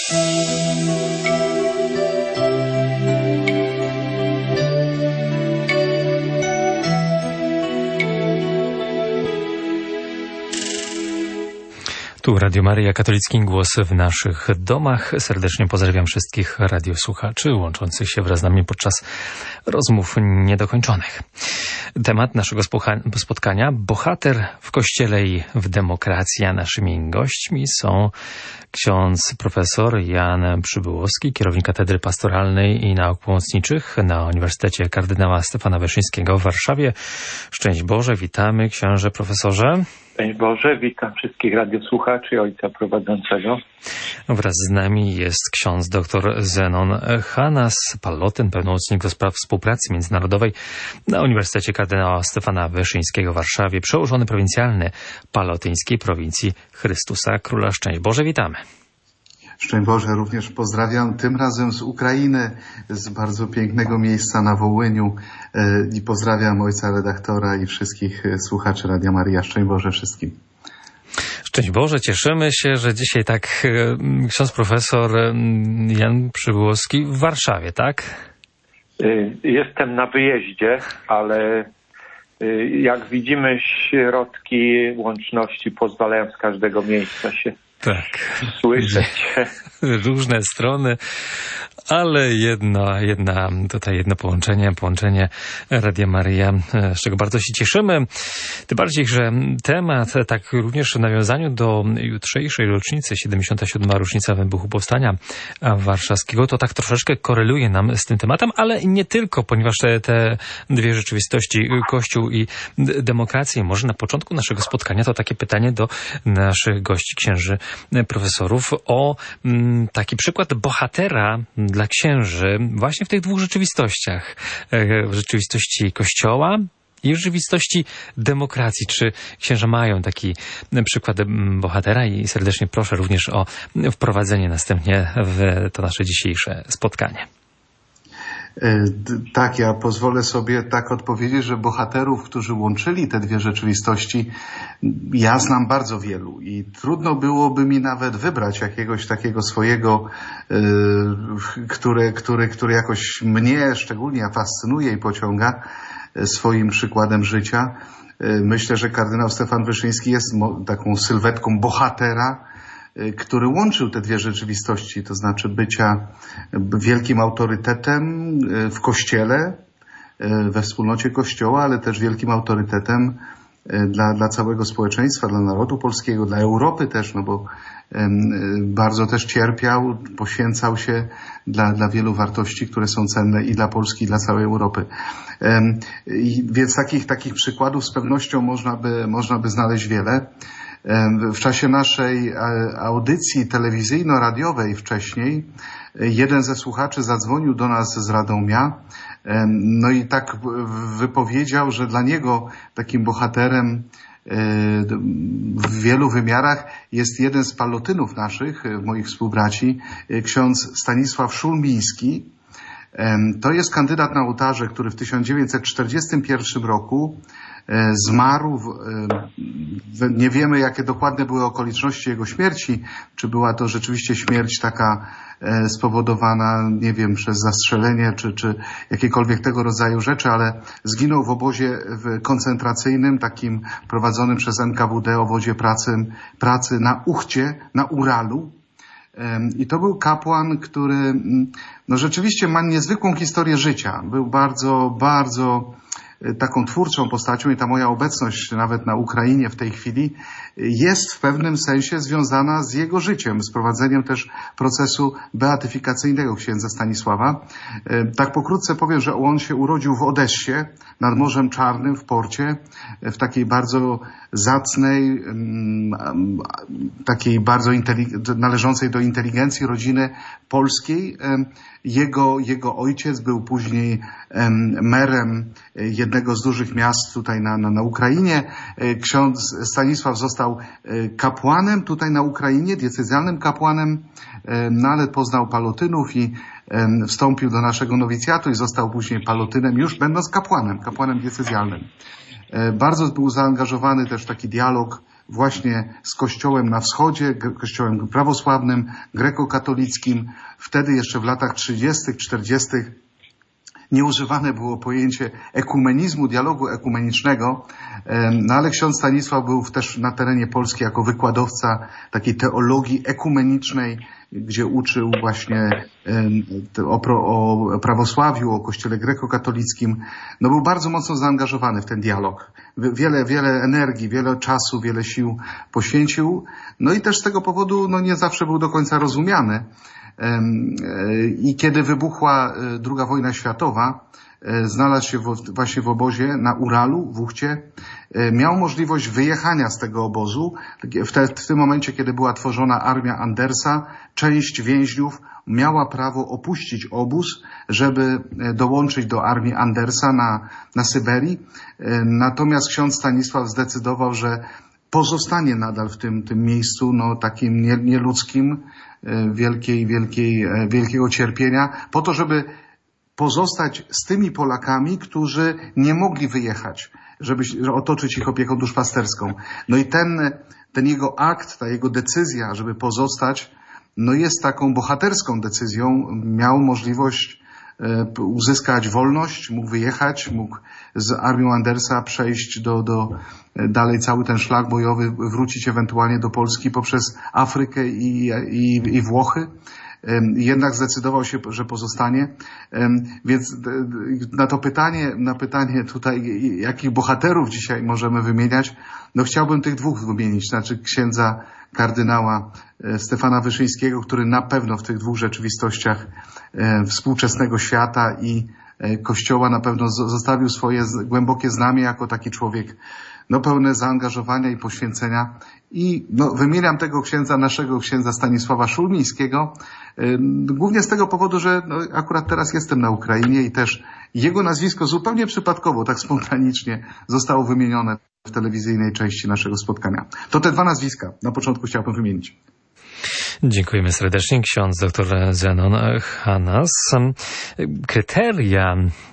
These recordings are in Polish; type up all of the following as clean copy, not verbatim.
Tu Radio Maryja, katolicki głos w naszych domach. Serdecznie pozdrawiam wszystkich radiosłuchaczy łączących się wraz z nami podczas rozmów niedokończonych. Temat naszego spotkania: bohater w Kościele i w demokracji. A naszymi gośćmi są ksiądz profesor Jan Przybyłowski, kierownik Katedry Pastoralnej i Nauk Pomocniczych na Uniwersytecie Kardynała Stefana Wyszyńskiego w Warszawie. Szczęść Boże, witamy księże profesorze. Szczęść Boże, witam wszystkich radiosłuchaczy i ojca prowadzącego. Wraz z nami jest ksiądz dr Zenon Hanas-Pallotyn, pełnomocnik do spraw współpracy międzynarodowej na Uniwersytecie Kardynała Stefana Wyszyńskiego w Warszawie, przełożony prowincjalny Pallotyńskiej Prowincji Chrystusa Króla. Szczęść Boże, witamy. Szczęść Boże, również pozdrawiam tym razem z Ukrainy, z bardzo pięknego miejsca na Wołyniu i pozdrawiam ojca redaktora i wszystkich słuchaczy Radia Maryja. Szczęść Boże wszystkim. Szczęść Boże, cieszymy się, że dzisiaj tak ksiądz profesor Jan Przybyłowski w Warszawie, tak? Jestem na wyjeździe, ale jak widzimy, środki łączności pozwalają z każdego miejsca się słyszeć. Różne strony, ale jedno połączenie Radia Maryja, z czego bardzo się cieszymy. Tym bardziej, że temat, tak również w nawiązaniu do jutrzejszej rocznicy, 77. rocznica wybuchu Powstania Warszawskiego, to tak troszeczkę koreluje nam z tym tematem, ale nie tylko, ponieważ te dwie rzeczywistości, Kościół i demokracja. Może na początku naszego spotkania to takie pytanie do naszych gości, księży profesorów, o taki przykład bohatera dla księży właśnie w tych dwóch rzeczywistościach. W rzeczywistości Kościoła i w rzeczywistości demokracji. Czy księża mają taki przykład bohatera? I serdecznie proszę również o wprowadzenie następnie w to nasze dzisiejsze spotkanie. Tak, ja pozwolę sobie tak odpowiedzieć, że bohaterów, którzy łączyli te dwie rzeczywistości, ja znam bardzo wielu i trudno byłoby mi nawet wybrać jakiegoś takiego swojego, który jakoś mnie szczególnie fascynuje i pociąga swoim przykładem życia. Myślę, że kardynał Stefan Wyszyński jest taką sylwetką bohatera, który łączył te dwie rzeczywistości, to znaczy bycia wielkim autorytetem w Kościele, we wspólnocie Kościoła, ale też wielkim autorytetem dla całego społeczeństwa, dla narodu polskiego, dla Europy też, no bo bardzo też cierpiał, poświęcał się dla wielu wartości, które są cenne i dla Polski, i dla całej Europy. Więc takich przykładów z pewnością można by znaleźć wiele. W czasie naszej audycji telewizyjno-radiowej wcześniej jeden ze słuchaczy zadzwonił do nas z Radomia, no i tak wypowiedział, że dla niego takim bohaterem w wielu wymiarach jest jeden z Pallotynów naszych, moich współbraci, ksiądz Stanisław Szulmiński. To jest kandydat na ołtarze, który w 1941 roku zmarł. Nie wiemy, jakie dokładne były okoliczności jego śmierci. Czy była to rzeczywiście śmierć taka spowodowana, nie wiem, przez zastrzelenie, czy jakiekolwiek tego rodzaju rzeczy, ale zginął w obozie koncentracyjnym, takim prowadzonym przez NKWD, obozie pracy na Uchcie, na Uralu. I to był kapłan, który rzeczywiście ma niezwykłą historię życia. Był bardzo, bardzo taką twórczą postacią i ta moja obecność nawet na Ukrainie w tej chwili jest w pewnym sensie związana z jego życiem, z prowadzeniem też procesu beatyfikacyjnego księdza Stanisława. Tak pokrótce powiem, że on się urodził w Odessie, nad Morzem Czarnym, w porcie, w takiej bardzo zacnej, takiej bardzo należącej do inteligencji rodziny polskiej. Jego ojciec był później merem jednego z dużych miast tutaj na Ukrainie. Ksiądz Stanisław został kapłanem tutaj na Ukrainie, diecezjalnym kapłanem, ale poznał Pallotynów i wstąpił do naszego nowicjatu i został później Pallotynem, już będąc kapłanem diecezjalnym. Bardzo był zaangażowany też w taki dialog właśnie z kościołem na wschodzie, kościołem prawosławnym, grekokatolickim. Wtedy jeszcze w latach 30., 40. nieużywane było pojęcie ekumenizmu, dialogu ekumenicznego, no ale ksiądz Stanisław był też na terenie Polski jako wykładowca takiej teologii ekumenicznej, gdzie uczył właśnie o prawosławiu, o kościele grekokatolickim. No był bardzo mocno zaangażowany w ten dialog. Wiele energii, wiele czasu, wiele sił poświęcił. No i też z tego powodu nie zawsze był do końca rozumiany. I kiedy wybuchła II wojna światowa, znalazł się właśnie w obozie na Uralu, w Uchcie. Miał możliwość wyjechania z tego obozu. W tym momencie, kiedy była tworzona armia Andersa, część więźniów miała prawo opuścić obóz, żeby dołączyć do armii Andersa na Syberii. Natomiast ksiądz Stanisław zdecydował, że pozostanie nadal w tym miejscu, takim nieludzkim, wielkiego cierpienia, po to, żeby pozostać z tymi Polakami, którzy nie mogli wyjechać, żeby otoczyć ich opieką duszpasterską. No i ten jego akt, ta jego decyzja, żeby pozostać, jest taką bohaterską decyzją. Miał możliwość uzyskać wolność, mógł wyjechać, mógł z armią Andersa przejść dalej cały ten szlak bojowy, wrócić ewentualnie do Polski poprzez Afrykę i Włochy. Jednak zdecydował się, że pozostanie. Więc na pytanie tutaj, jakich bohaterów dzisiaj możemy wymieniać, chciałbym tych dwóch wymienić, znaczy księdza kardynała Stefana Wyszyńskiego, który na pewno w tych dwóch rzeczywistościach współczesnego świata i Kościoła na pewno zostawił swoje głębokie znamie jako taki człowiek pełne zaangażowania i poświęcenia. I wymieniam tego naszego księdza Stanisława Szulmińskiego, głównie z tego powodu, że akurat teraz jestem na Ukrainie i też jego nazwisko zupełnie przypadkowo, tak spontanicznie zostało wymienione w telewizyjnej części naszego spotkania. To te dwa nazwiska na początku chciałbym wymienić. Dziękujemy serdecznie. Ksiądz dr Zenon Hanas. Kryteria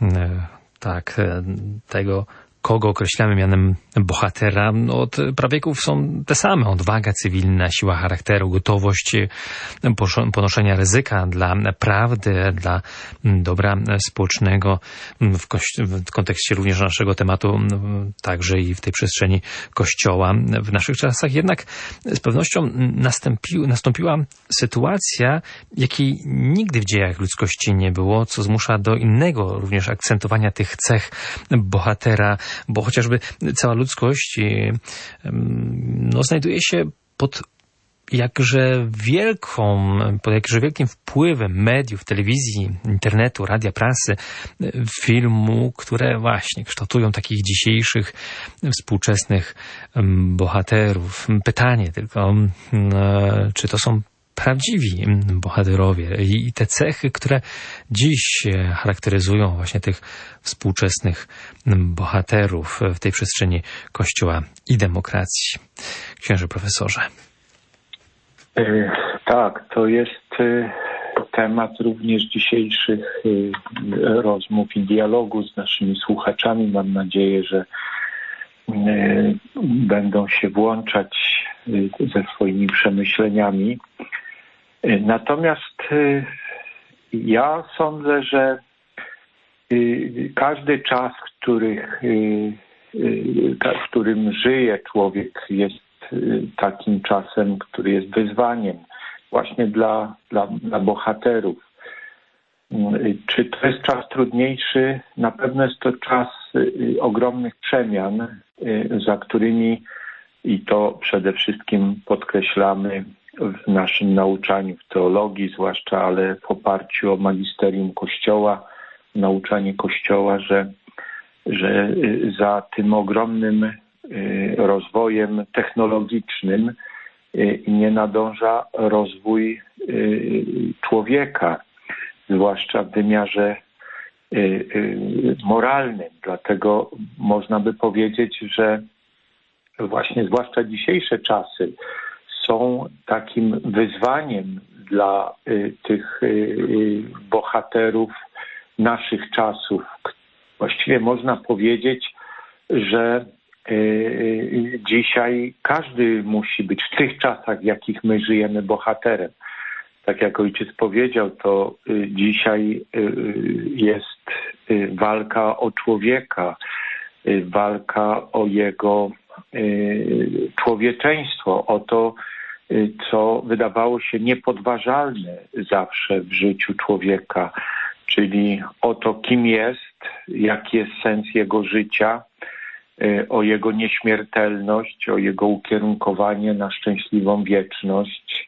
tego, kogo określamy mianem bohatera, od prawieków są te same. Odwaga cywilna, siła charakteru, gotowość ponoszenia ryzyka dla prawdy, dla dobra społecznego w kontekście również naszego tematu, także i w tej przestrzeni Kościoła. W naszych czasach jednak z pewnością nastąpiła sytuacja, jakiej nigdy w dziejach ludzkości nie było, co zmusza do innego również akcentowania tych cech bohatera, bo chociażby cała ludzkość znajduje się pod jakże wielkim wpływem mediów, telewizji, internetu, radia, prasy, filmu, które właśnie kształtują takich dzisiejszych współczesnych bohaterów. Pytanie tylko, czy to są prawdziwi bohaterowie i te cechy, które dziś charakteryzują właśnie tych współczesnych bohaterów w tej przestrzeni Kościoła i demokracji. Księże profesorze. Tak, to jest temat również dzisiejszych rozmów i dialogu z naszymi słuchaczami. Mam nadzieję, że będą się włączać ze swoimi przemyśleniami. Natomiast ja sądzę, że każdy czas, w którym żyje człowiek, jest takim czasem, który jest wyzwaniem właśnie dla bohaterów. Czy to jest czas trudniejszy? Na pewno jest to czas ogromnych przemian, za którymi, i to przede wszystkim podkreślamy w naszym nauczaniu w teologii zwłaszcza, ale w oparciu o magisterium Kościoła, nauczanie Kościoła, że za tym ogromnym rozwojem technologicznym nie nadąża rozwój człowieka, zwłaszcza w wymiarze moralnym. Dlatego można by powiedzieć, że właśnie zwłaszcza dzisiejsze czasy są takim wyzwaniem dla tych bohaterów naszych czasów. Właściwie można powiedzieć, że dzisiaj każdy musi być w tych czasach, w jakich my żyjemy, bohaterem. Tak jak ojciec powiedział, to dzisiaj jest walka o człowieka, walka o jego człowieczeństwo, o to, co wydawało się niepodważalne zawsze w życiu człowieka, czyli o to, kim jest, jaki jest sens jego życia, o jego nieśmiertelność, o jego ukierunkowanie na szczęśliwą wieczność.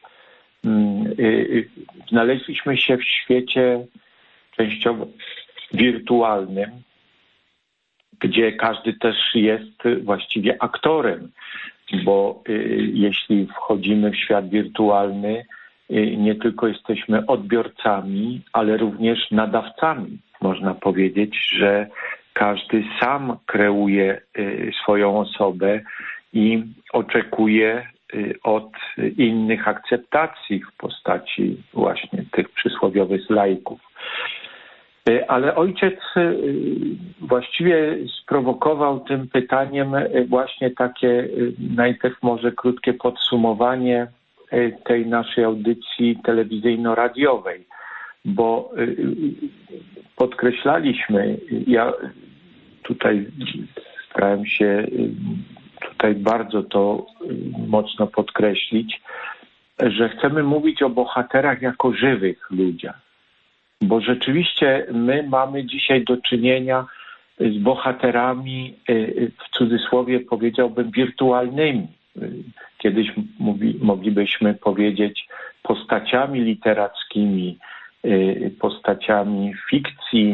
Znaleźliśmy się w świecie częściowo wirtualnym, gdzie każdy też jest właściwie aktorem, bo jeśli wchodzimy w świat wirtualny, nie tylko jesteśmy odbiorcami, ale również nadawcami. Można powiedzieć, że każdy sam kreuje swoją osobę i oczekuje od innych akceptacji w postaci właśnie tych przysłowiowych laików. Ale ojciec właściwie sprowokował tym pytaniem właśnie takie najpierw może krótkie podsumowanie tej naszej audycji telewizyjno-radiowej, bo podkreślaliśmy, ja tutaj starałem się bardzo to mocno podkreślić, że chcemy mówić o bohaterach jako żywych ludziach. Bo rzeczywiście my mamy dzisiaj do czynienia z bohaterami, w cudzysłowie powiedziałbym, wirtualnymi. Kiedyś moglibyśmy powiedzieć postaciami literackimi, postaciami fikcji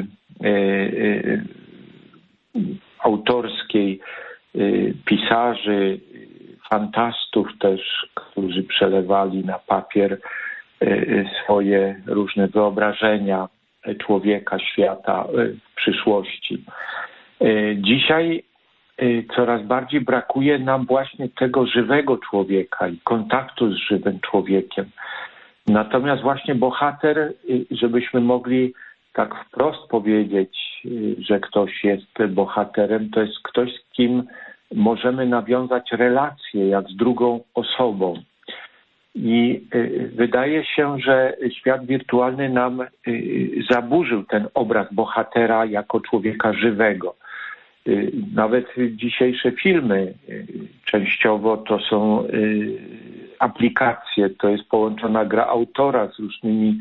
autorskiej, pisarzy, fantastów też, którzy przelewali na papier swoje różne wyobrażenia człowieka, świata w przyszłości. Dzisiaj coraz bardziej brakuje nam właśnie tego żywego człowieka i kontaktu z żywym człowiekiem. Natomiast właśnie bohater, żebyśmy mogli tak wprost powiedzieć, że ktoś jest bohaterem, to jest ktoś, z kim możemy nawiązać relacje jak z drugą osobą. I wydaje się, że świat wirtualny nam zaburzył ten obraz bohatera jako człowieka żywego. Nawet dzisiejsze filmy częściowo to są aplikacje, to jest połączona gra autora z różnymi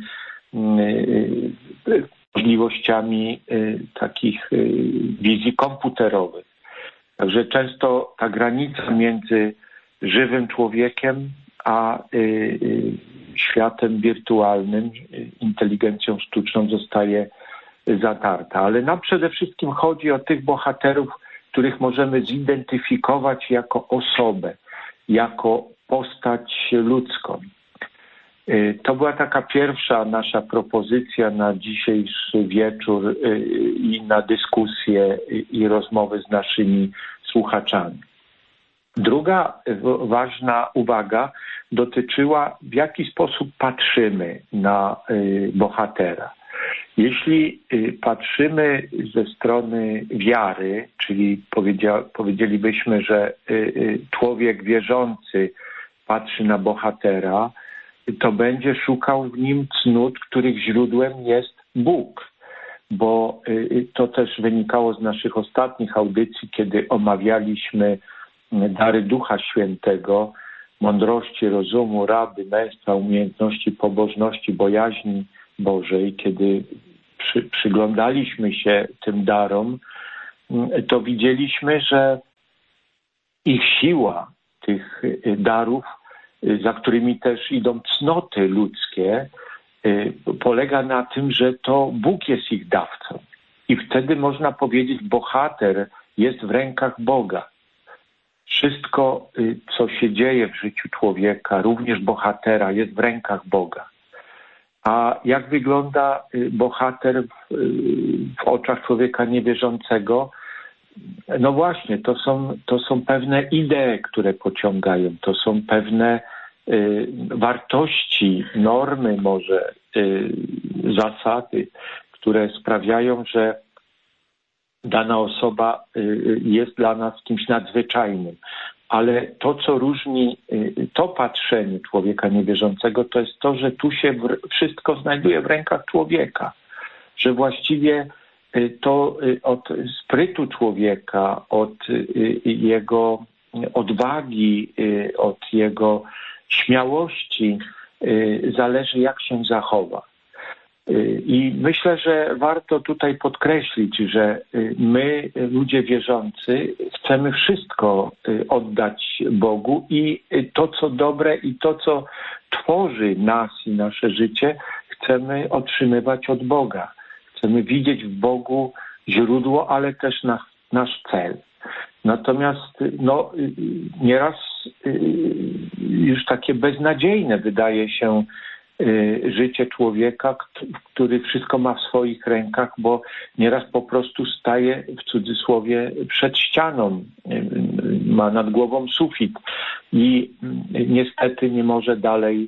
możliwościami takich wizji komputerowych. Także często ta granica między żywym człowiekiem a światem wirtualnym, inteligencją sztuczną zostaje zatarta. Ale nam przede wszystkim chodzi o tych bohaterów, których możemy zidentyfikować jako osobę, jako postać ludzką. To była taka pierwsza nasza propozycja na dzisiejszy wieczór i na dyskusję i rozmowy z naszymi słuchaczami. Druga ważna uwaga dotyczyła, w jaki sposób patrzymy na bohatera. Jeśli patrzymy ze strony wiary, czyli powiedzielibyśmy, że człowiek wierzący patrzy na bohatera, to będzie szukał w nim cnót, których źródłem jest Bóg. Bo to też wynikało z naszych ostatnich audycji, kiedy omawialiśmy dary Ducha Świętego, mądrości, rozumu, rady, męstwa, umiejętności, pobożności, bojaźni Bożej. Kiedy przyglądaliśmy się tym darom, to widzieliśmy, że ich siła, tych darów, za którymi też idą cnoty ludzkie, polega na tym, że to Bóg jest ich dawcą. I wtedy można powiedzieć, bohater jest w rękach Boga. Wszystko, co się dzieje w życiu człowieka, również bohatera, jest w rękach Boga. A jak wygląda bohater w oczach człowieka niewierzącego? No właśnie, to są pewne idee, które pociągają, to są pewne wartości, normy może, zasady, które sprawiają, że dana osoba jest dla nas kimś nadzwyczajnym. Ale to, co różni to patrzenie człowieka niewierzącego, to jest to, że tu się wszystko znajduje w rękach człowieka. Że właściwie to od sprytu człowieka, od jego odwagi, od jego śmiałości zależy, jak się zachowa. I myślę, że warto tutaj podkreślić, że my, ludzie wierzący, chcemy wszystko oddać Bogu i to, co dobre i to, co tworzy nas i nasze życie, chcemy otrzymywać od Boga. Chcemy widzieć w Bogu źródło, ale też nasz cel. Natomiast nieraz już takie beznadziejne wydaje się życie człowieka, który wszystko ma w swoich rękach, bo nieraz po prostu staje, w cudzysłowie, przed ścianą, ma nad głową sufit i niestety nie może dalej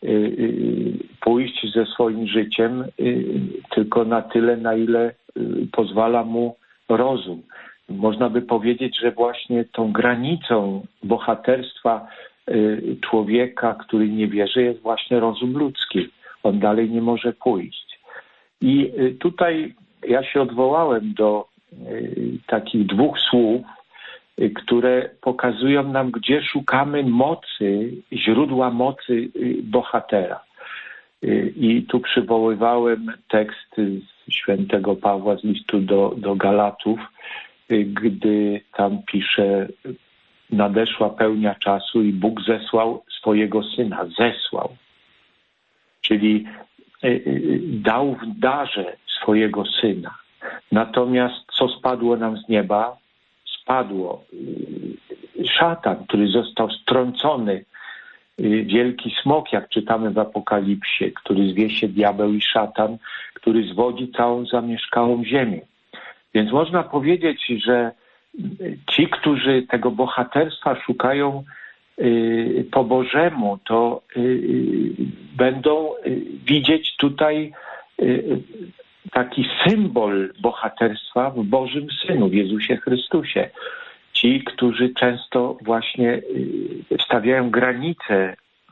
pójść ze swoim życiem tylko na tyle, na ile pozwala mu rozum. Można by powiedzieć, że właśnie tą granicą bohaterstwa człowieka, który nie wierzy, jest właśnie rozum ludzki. On dalej nie może pójść. I tutaj ja się odwołałem do takich dwóch słów, które pokazują nam, gdzie szukamy mocy, źródła mocy bohatera. I tu przywoływałem tekst świętego Pawła z listu do Galatów, gdy tam pisze: nadeszła pełnia czasu i Bóg zesłał swojego Syna. Zesłał. Czyli dał w darze swojego Syna. Natomiast co spadło nam z nieba? Spadło szatan, który został strącony. Wielki smok, jak czytamy w Apokalipsie, który zwie się diabeł i szatan, który zwodzi całą zamieszkałą ziemię. Więc można powiedzieć, że ci, którzy tego bohaterstwa szukają po Bożemu, to będą widzieć tutaj taki symbol bohaterstwa w Bożym Synu, w Jezusie Chrystusie. Ci, którzy często właśnie stawiają granice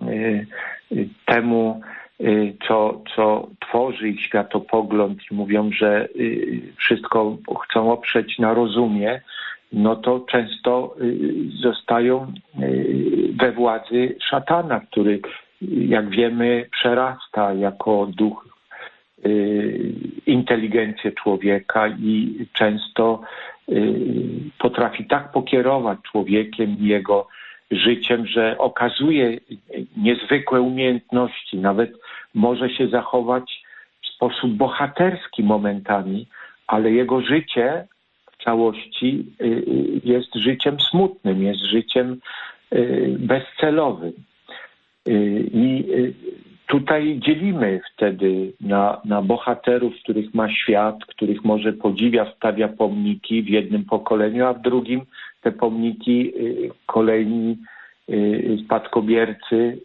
temu, co tworzy ich światopogląd i mówią, że wszystko chcą oprzeć na rozumie, no to często zostają we władzy szatana, który, jak wiemy, przerasta jako duch inteligencję człowieka i często potrafi tak pokierować człowiekiem i jego życiem, że okazuje niezwykłe umiejętności, nawet może się zachować w sposób bohaterski momentami, ale jego życie w całości jest życiem smutnym, jest życiem bezcelowym. I tutaj dzielimy wtedy na bohaterów, których ma świat, których może podziwia, stawia pomniki w jednym pokoleniu, a w drugim te pomniki kolejni spadkobiercy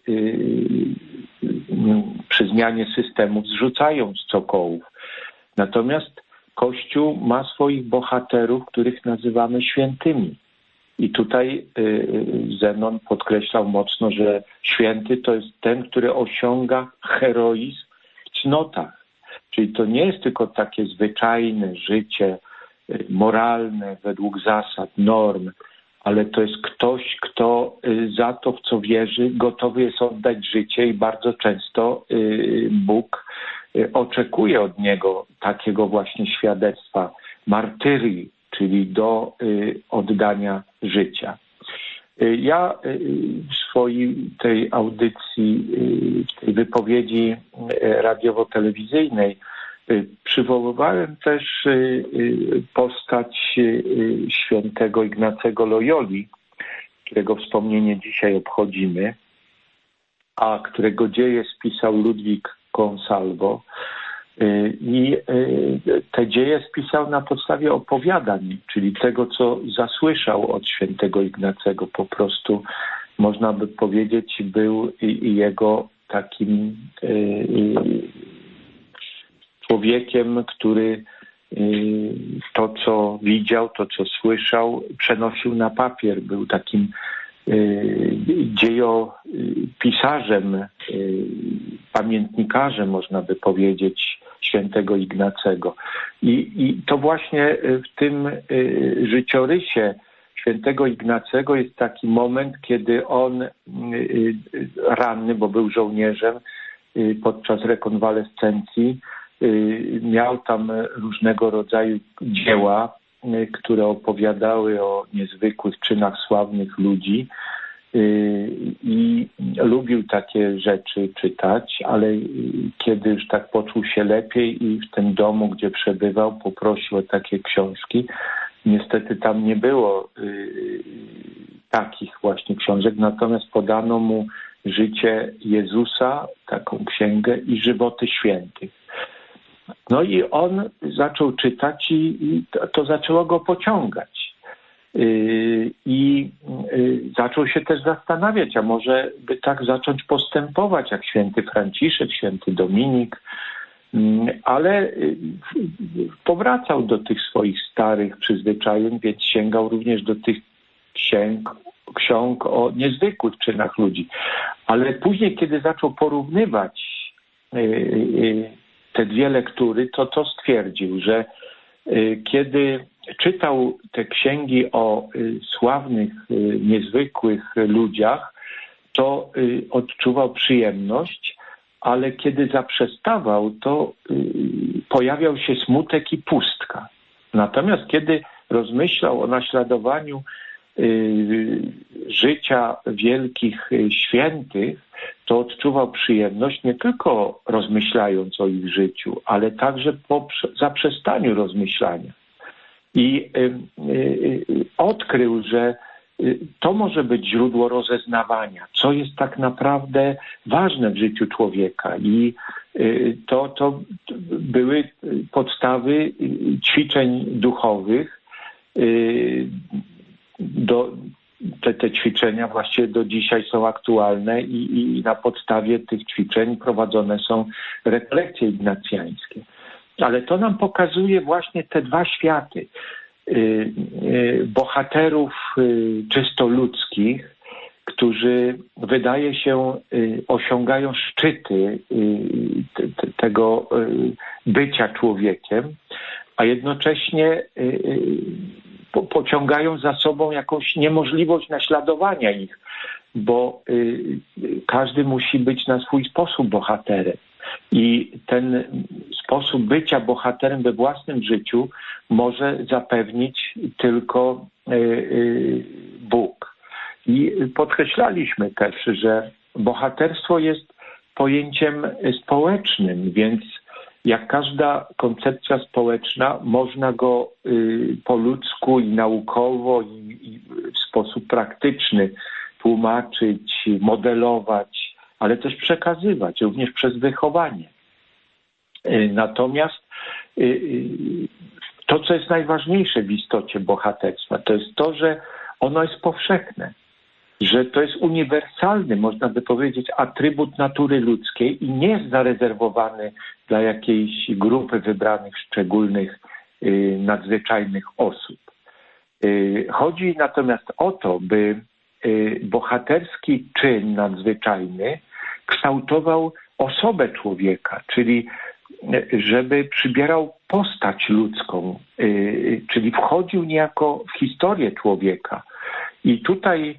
przy zmianie systemów zrzucają z cokołów. Natomiast Kościół ma swoich bohaterów, których nazywamy świętymi. I tutaj Zenon podkreślał mocno, że święty to jest ten, który osiąga heroizm w cnotach. Czyli to nie jest tylko takie zwyczajne życie moralne według zasad, norm, ale to jest ktoś, kto za to, w co wierzy, gotowy jest oddać życie i bardzo często Bóg oczekuje od niego takiego właśnie świadectwa, martyrii, czyli do oddania życia. Ja w swojej tej audycji, w tej wypowiedzi radiowo-telewizyjnej przywoływałem też postać świętego Ignacego Loyoli, którego wspomnienie dzisiaj obchodzimy, a którego dzieje spisał Ludwik Consalvo. I te dzieje spisał na podstawie opowiadań, czyli tego, co zasłyszał od świętego Ignacego. Po prostu, można by powiedzieć, był jego takim człowiekiem, który to, co widział, to, co słyszał, przenosił na papier. Był takim dziejopisarzem, pamiętnikarzem, można by powiedzieć, świętego Ignacego. I to właśnie w tym życiorysie świętego Ignacego jest taki moment, kiedy on ranny, bo był żołnierzem, podczas rekonwalescencji miał tam różnego rodzaju dzieła, które opowiadały o niezwykłych czynach sławnych ludzi i lubił takie rzeczy czytać, ale kiedy już tak poczuł się lepiej i w tym domu, gdzie przebywał, poprosił o takie książki. Niestety tam nie było takich właśnie książek, natomiast podano mu Życie Jezusa, taką księgę, i Żywoty świętych. No i on zaczął czytać i to zaczęło go pociągać. I zaczął się też zastanawiać, a może by tak zacząć postępować jak święty Franciszek, święty Dominik, ale powracał do tych swoich starych przyzwyczajeń, więc sięgał również do tych ksiąg o niezwykłych czynach ludzi. Ale później, kiedy zaczął porównywać te dwie lektury, to stwierdził, że kiedy czytał te księgi o sławnych, niezwykłych ludziach, to odczuwał przyjemność, ale kiedy zaprzestawał, to pojawiał się smutek i pustka. Natomiast kiedy rozmyślał o naśladowaniu życia wielkich świętych, to odczuwał przyjemność nie tylko rozmyślając o ich życiu, ale także po zaprzestaniu rozmyślania. I odkrył, że to może być źródło rozeznawania, co jest tak naprawdę ważne w życiu człowieka. I to były podstawy ćwiczeń duchowych. Te ćwiczenia właściwie do dzisiaj są aktualne i na podstawie tych ćwiczeń prowadzone są rekolekcje ignacjańskie. Ale to nam pokazuje właśnie te dwa światy. Bohaterów czysto ludzkich, którzy wydaje się osiągają szczyty tego bycia człowiekiem, a jednocześnie pociągają za sobą jakąś niemożliwość naśladowania ich, bo każdy musi być na swój sposób bohaterem. I ten sposób bycia bohaterem we własnym życiu może zapewnić tylko Bóg. I podkreślaliśmy też, że bohaterstwo jest pojęciem społecznym, więc jak każda koncepcja społeczna, można go po ludzku i naukowo i w sposób praktyczny tłumaczyć, modelować, ale też przekazywać, również przez wychowanie. Natomiast to, co jest najważniejsze w istocie bohaterstwa, to jest to, że ono jest powszechne, że to jest uniwersalny, można by powiedzieć, atrybut natury ludzkiej i nie jest zarezerwowany dla jakiejś grupy wybranych, szczególnych, nadzwyczajnych osób. Chodzi natomiast o to, by bohaterski czyn nadzwyczajny kształtował osobę człowieka, czyli żeby przybierał postać ludzką, czyli wchodził niejako w historię człowieka. I tutaj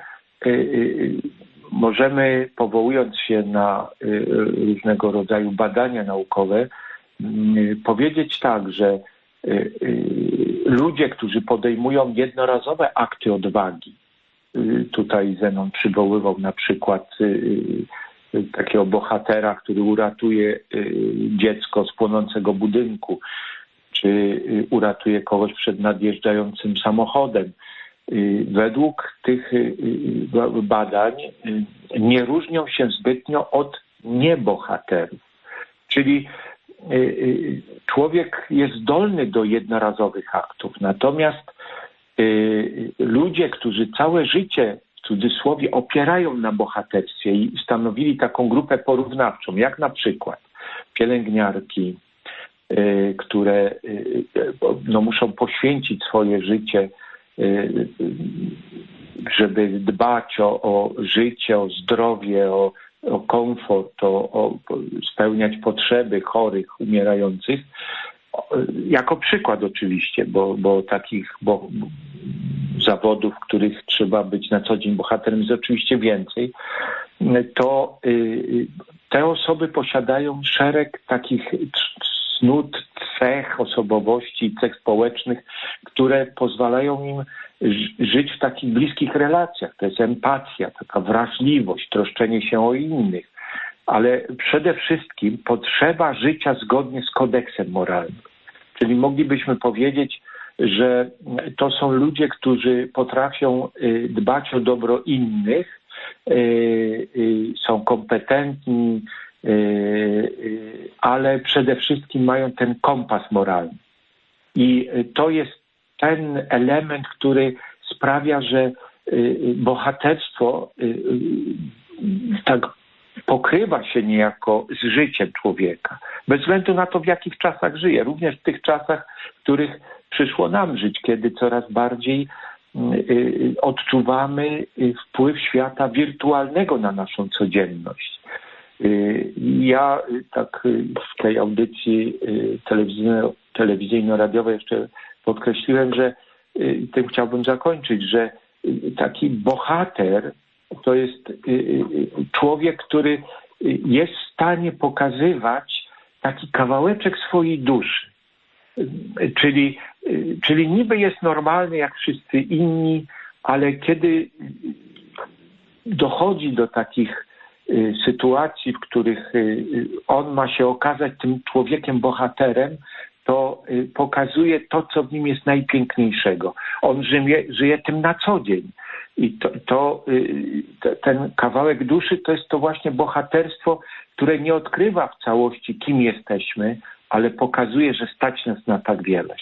możemy, powołując się na różnego rodzaju badania naukowe, powiedzieć tak, że ludzie, którzy podejmują jednorazowe akty odwagi, tutaj Zenon przywoływał na przykład takiego bohatera, który uratuje dziecko z płonącego budynku, czy uratuje kogoś przed nadjeżdżającym samochodem. Według tych badań nie różnią się zbytnio od niebohaterów. Czyli człowiek jest zdolny do jednorazowych aktów, natomiast ludzie, którzy całe życie w cudzysłowie opierają na bohaterstwie i stanowili taką grupę porównawczą, jak na przykład pielęgniarki, które muszą poświęcić swoje życie, żeby dbać o życie, o zdrowie, o komfort, o spełniać potrzeby chorych, umierających. Jako przykład oczywiście, bo takich zawodów, w których trzeba być na co dzień bohaterem, jest oczywiście więcej, to te osoby posiadają szereg takich cnót, cech osobowości, cech społecznych, które pozwalają im żyć w takich bliskich relacjach. To jest empatia, taka wrażliwość, troszczenie się o innych, ale przede wszystkim potrzeba życia zgodnie z kodeksem moralnym. Czyli moglibyśmy powiedzieć, że to są ludzie, którzy potrafią dbać o dobro innych, są kompetentni, ale przede wszystkim mają ten kompas moralny. I to jest ten element, który sprawia, że bohaterstwo tak pokrywa się niejako z życiem człowieka. Bez względu na to, w jakich czasach żyje. Również w tych czasach, w których przyszło nam żyć, kiedy coraz bardziej odczuwamy wpływ świata wirtualnego na naszą codzienność. Ja tak w tej audycji telewizyjno-radiowej jeszcze podkreśliłem, że tym chciałbym zakończyć, że taki bohater to jest człowiek, który jest w stanie pokazywać taki kawałeczek swojej duszy. Czyli niby jest normalny jak wszyscy inni, ale kiedy dochodzi do takich sytuacji, w których on ma się okazać tym człowiekiem bohaterem, to pokazuje to, co w nim jest najpiękniejszego. On żyje tym na co dzień. I ten kawałek duszy to jest to właśnie bohaterstwo, które nie odkrywa w całości, kim jesteśmy, ale pokazuje, że stać nas na tak wiele.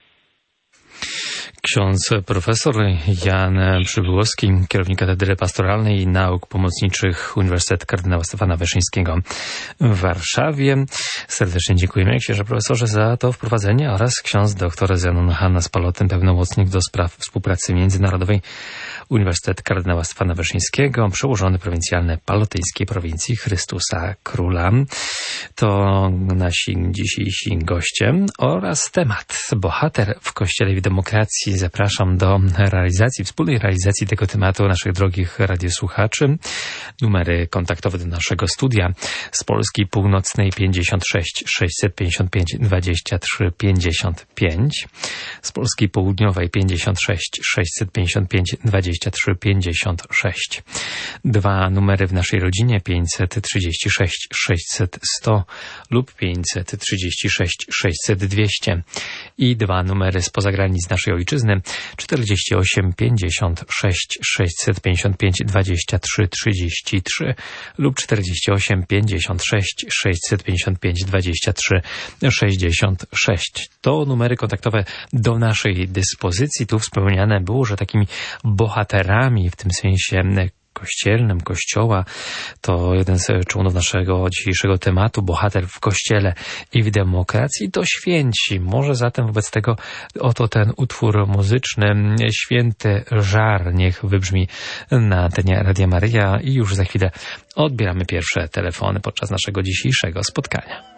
Ksiądz profesor Jan Przybyłowski, kierownik Katedry Pastoralnej i Nauk Pomocniczych Uniwersytetu Kardynała Stefana Wyszyńskiego w Warszawie. Serdecznie dziękujemy księże profesorze za to wprowadzenie oraz ksiądz dr Zenon Hannas Palotem, pełnomocnik do spraw współpracy międzynarodowej Uniwersytet Kardynała Stefana Wyszyńskiego, przełożony prowincjalny Palotyńskiej Prowincji Chrystusa Króla. To nasi dzisiejsi goście oraz temat bohater w Kościele i w demokracji. Zapraszam do wspólnej realizacji tego tematu naszych drogich radiosłuchaczy. Numery kontaktowe do naszego studia z Polski Północnej 56 655 23 55, z Polski Południowej 56 655 23 56. Dwa numery w naszej rodzinie 536 600 100 lub 536 600 200 i dwa numery spoza granic naszej ojczyzny 48 56 655 23 33 lub 48 56 655 23 66. To numery kontaktowe do naszej dyspozycji. Tu wspomniane było, że takimi bohaterami w tym sensie kościelnym, Kościoła, to jeden z członów naszego dzisiejszego tematu, bohater w Kościele i w demokracji, to święci. Może zatem wobec tego oto ten utwór muzyczny, Święty Żar, niech wybrzmi na antenie Radia Maryja i już za chwilę odbieramy pierwsze telefony podczas naszego dzisiejszego spotkania.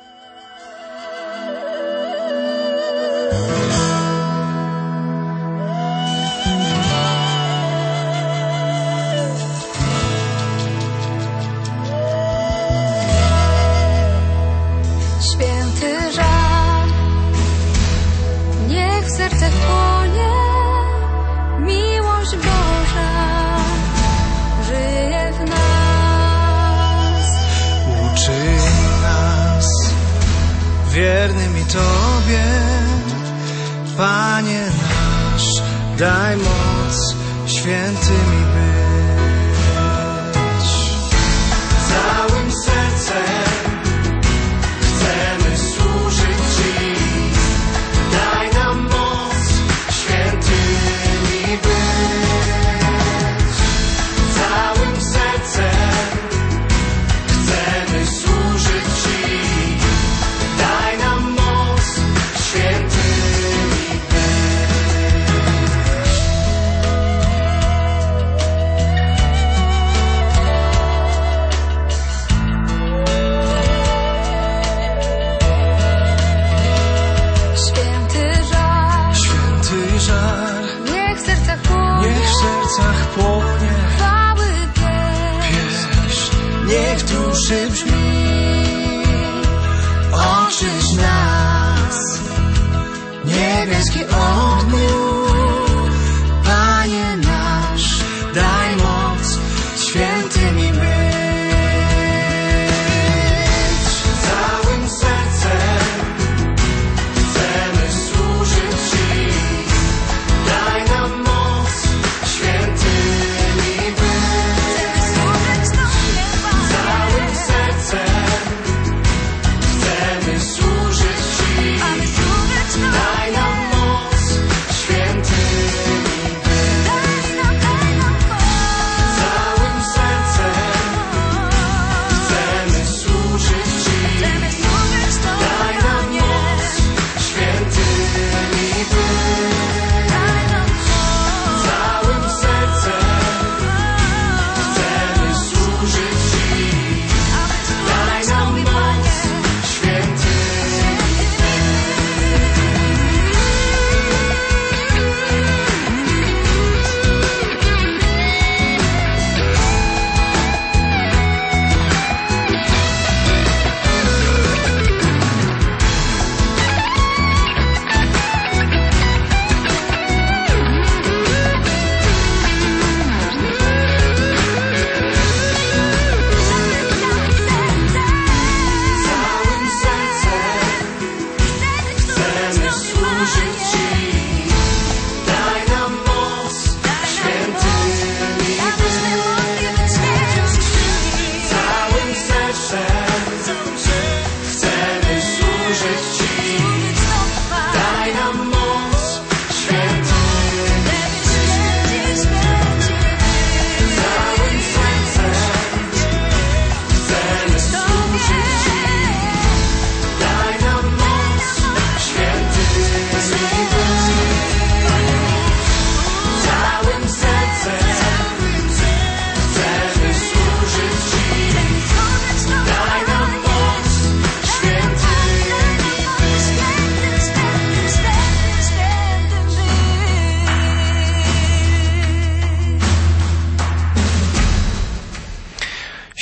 Wiernymi Tobie, Panie nasz, daj moc świętymi być. Całym sercem chcemy służyć Ci, daj nam moc świętymi być. Całym sercem chcemy służyć Ci, daj nam moc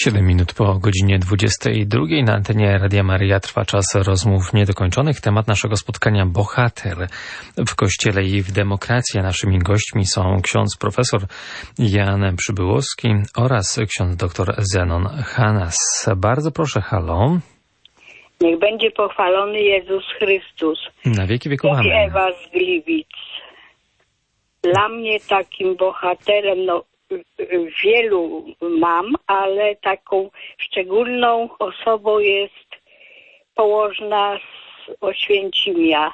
7 minut po godzinie 22 na antenie Radia Maryja trwa czas rozmów niedokończonych. Temat naszego spotkania bohater w Kościele i w demokracji. Naszymi gośćmi są ksiądz profesor Jan Przybyłowski oraz ksiądz doktor Zenon Hanas. Bardzo proszę, halo. Niech będzie pochwalony Jezus Chrystus. Na wieki wieków amen. Ewa z Gliwic. Dla mnie takim bohaterem, wielu mam, ale taką szczególną osobą jest położna z Oświęcimia,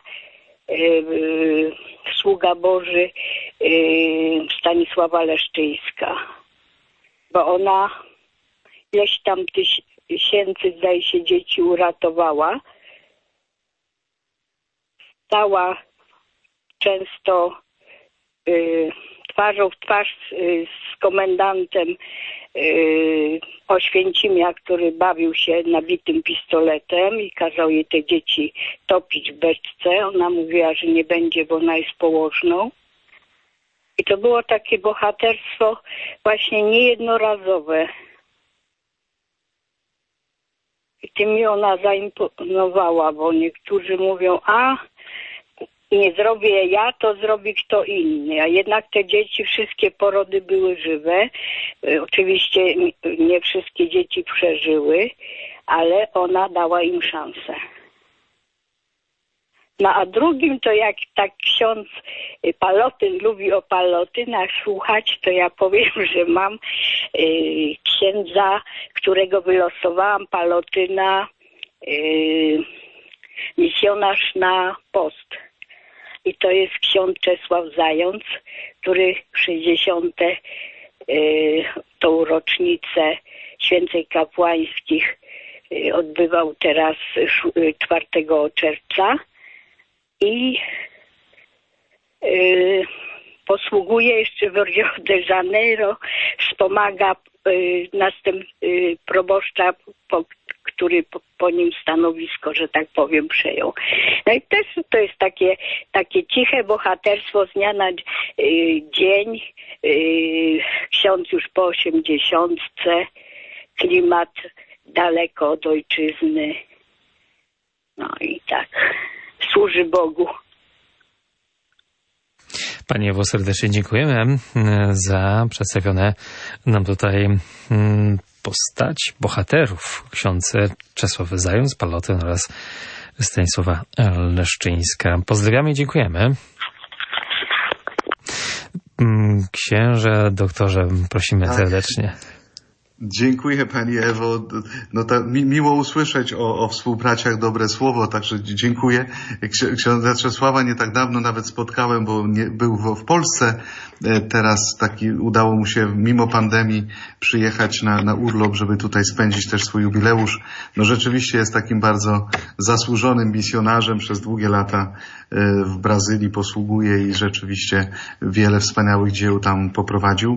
sługa Boży Stanisława Leszczyńska. Bo ona ileś tam tysięcy, zdaje się, dzieci uratowała. Stała często twarzą w twarz z komendantem Oświęcimia, który bawił się nabitym pistoletem i kazał jej te dzieci topić w beczce. Ona mówiła, że nie będzie, bo ona jest położną. I to było takie bohaterstwo właśnie niejednorazowe. I tym mi ona zaimponowała, bo niektórzy mówią, nie zrobię ja, to zrobi kto inny. A jednak te dzieci, wszystkie porody były żywe. Oczywiście nie wszystkie dzieci przeżyły, ale ona dała im szansę. No a drugim to jak tak ksiądz Palotyn lubi o Palotynach słuchać, to ja powiem, że mam księdza, którego wylosowałam, Palotyna, misjonarz na post. I to jest ksiądz Czesław Zając, który w 60. tą rocznicę święceń kapłańskich odbywał teraz 4 czerwca i posługuje jeszcze w Rio de Janeiro, wspomaga proboszcza, który po nim stanowisko, że tak powiem, przejął. No i też to jest takie ciche bohaterstwo z dnia na dzień. Ksiądz już po 80, klimat daleko od ojczyzny. No i tak, służy Bogu. Pani Ewo, serdecznie dziękujemy za przedstawione nam tutaj postać bohaterów. Ksiądz Czesław Zając, Palotyn oraz Stanisława Leszczyńska. Pozdrawiamy i dziękujemy. Księże, doktorze, prosimy serdecznie. Dziękuję Pani Ewo. No miło usłyszeć o współbraciach dobre słowo, także dziękuję. Księdza Czesława nie tak dawno nawet spotkałem, bo był w Polsce. Teraz udało mu się mimo pandemii przyjechać na urlop, żeby tutaj spędzić też swój jubileusz. No rzeczywiście jest takim bardzo zasłużonym misjonarzem. Przez długie lata w Brazylii posługuje i rzeczywiście wiele wspaniałych dzieł tam poprowadził.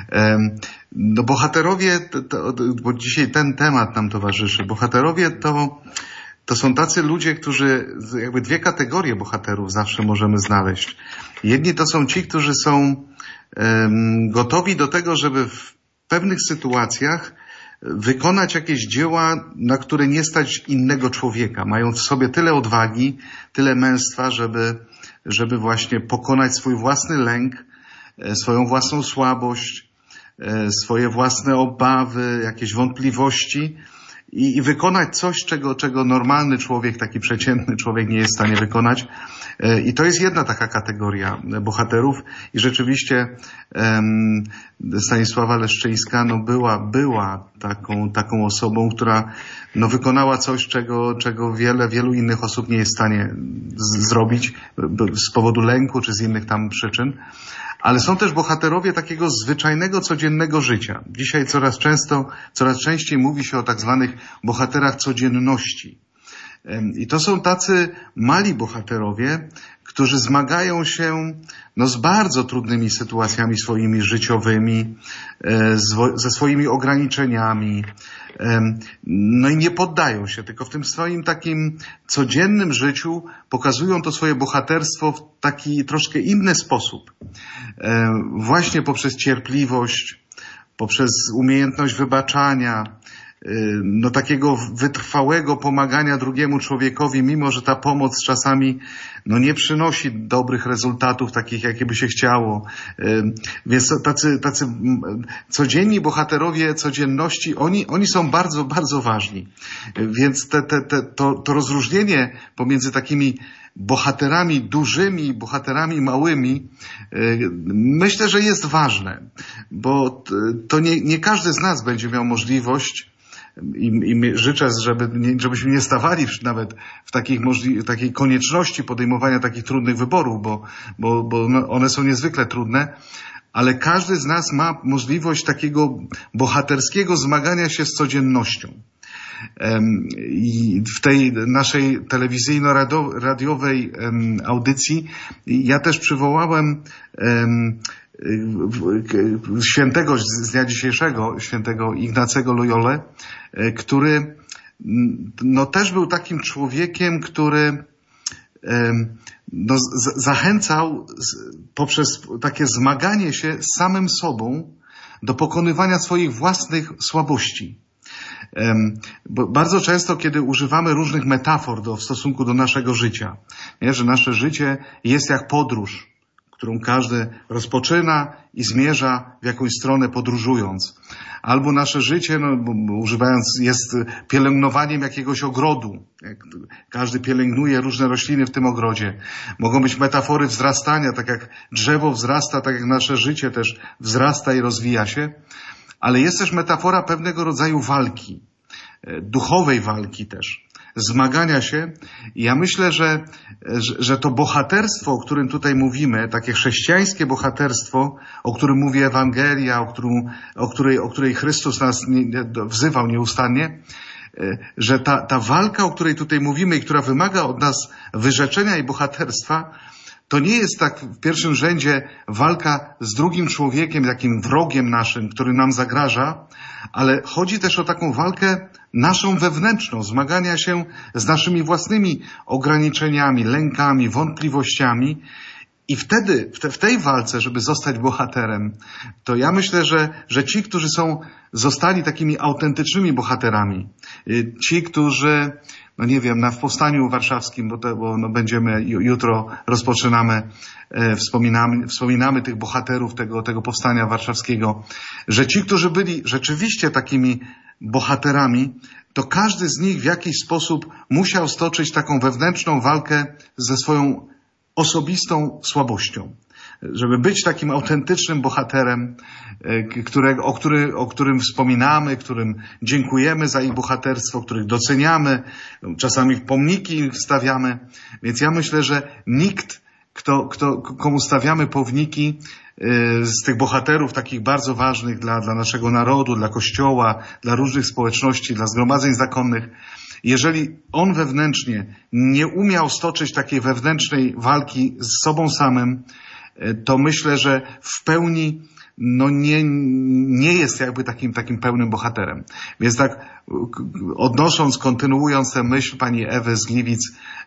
No bohaterowie, bo dzisiaj ten temat nam towarzyszy. Bohaterowie to są tacy ludzie, którzy, jakby dwie kategorie bohaterów zawsze możemy znaleźć. Jedni to są ci, którzy są gotowi do tego, żeby w pewnych sytuacjach wykonać jakieś dzieła, na które nie stać innego człowieka. Mają w sobie tyle odwagi, tyle męstwa, żeby właśnie pokonać swój własny lęk, swoją własną słabość, swoje własne obawy, jakieś wątpliwości i wykonać coś, czego normalny człowiek, taki przeciętny człowiek nie jest w stanie wykonać. I to jest jedna taka kategoria bohaterów i rzeczywiście Stanisława Leszczyńska była taką osobą, która wykonała coś, czego wielu innych osób nie jest w stanie zrobić z powodu lęku czy z innych tam przyczyn. Ale są też bohaterowie takiego zwyczajnego, codziennego życia. Dzisiaj coraz częściej mówi się o tak zwanych bohaterach codzienności. I to są tacy mali bohaterowie, którzy zmagają się z bardzo trudnymi sytuacjami swoimi życiowymi, ze swoimi ograniczeniami. No i nie poddają się, tylko w tym swoim takim codziennym życiu pokazują to swoje bohaterstwo w taki troszkę inny sposób. Właśnie poprzez cierpliwość, poprzez umiejętność wybaczania, no takiego wytrwałego pomagania drugiemu człowiekowi, mimo że ta pomoc czasami no nie przynosi dobrych rezultatów, takich jakie by się chciało. Więc tacy codzienni bohaterowie codzienności, oni są bardzo, bardzo ważni. Więc to rozróżnienie pomiędzy takimi bohaterami dużymi, bohaterami małymi, myślę, że jest ważne, bo to nie każdy z nas będzie miał możliwość i życzę, żebyśmy nie stawali nawet w takiej konieczności podejmowania takich trudnych wyborów, bo one są niezwykle trudne, ale każdy z nas ma możliwość takiego bohaterskiego zmagania się z codziennością. I w tej naszej telewizyjno-radiowej audycji ja też przywołałem świętego z dnia dzisiejszego, świętego Ignacego Loyolę, który no też był takim człowiekiem, który no, zachęcał poprzez takie zmaganie się z samym sobą do pokonywania swoich własnych słabości. Bo bardzo często, kiedy używamy różnych metafor w stosunku do naszego życia, nie? Że nasze życie jest jak podróż, którą każdy rozpoczyna i zmierza w jakąś stronę podróżując. Albo nasze życie, używając, jest pielęgnowaniem jakiegoś ogrodu. Każdy pielęgnuje różne rośliny w tym ogrodzie. Mogą być metafory wzrastania, tak jak drzewo wzrasta, tak jak nasze życie też wzrasta i rozwija się. Ale jest też metafora pewnego rodzaju walki, duchowej walki też, zmagania się. I ja myślę, że to bohaterstwo, o którym tutaj mówimy, takie chrześcijańskie bohaterstwo, o którym mówi Ewangelia, o której Chrystus nas wzywał nieustannie, że ta walka, o której tutaj mówimy i która wymaga od nas wyrzeczenia i bohaterstwa, to nie jest tak w pierwszym rzędzie walka z drugim człowiekiem, takim wrogiem naszym, który nam zagraża, ale chodzi też o taką walkę naszą wewnętrzną, zmagania się z naszymi własnymi ograniczeniami, lękami, wątpliwościami. I wtedy, w tej walce, żeby zostać bohaterem, to ja myślę, że ci, którzy zostali takimi autentycznymi bohaterami, ci, którzy, no nie wiem, w Powstaniu Warszawskim, bo będziemy, jutro rozpoczynamy, wspominamy tych bohaterów tego Powstania Warszawskiego, że ci, którzy byli rzeczywiście takimi bohaterami, to każdy z nich w jakiś sposób musiał stoczyć taką wewnętrzną walkę ze swoją osobistą słabością. Żeby być takim autentycznym bohaterem, o którym wspominamy, którym dziękujemy za ich bohaterstwo, których doceniamy, czasami pomniki stawiamy. Więc ja myślę, że nikt, komu stawiamy pomniki z tych bohaterów takich bardzo ważnych dla naszego narodu, dla Kościoła, dla różnych społeczności, dla zgromadzeń zakonnych, jeżeli on wewnętrznie nie umiał stoczyć takiej wewnętrznej walki z sobą samym, to myślę, że w pełni nie jest jakby takim pełnym bohaterem. Więc tak kontynuując tę myśl pani Ewy z Gliwic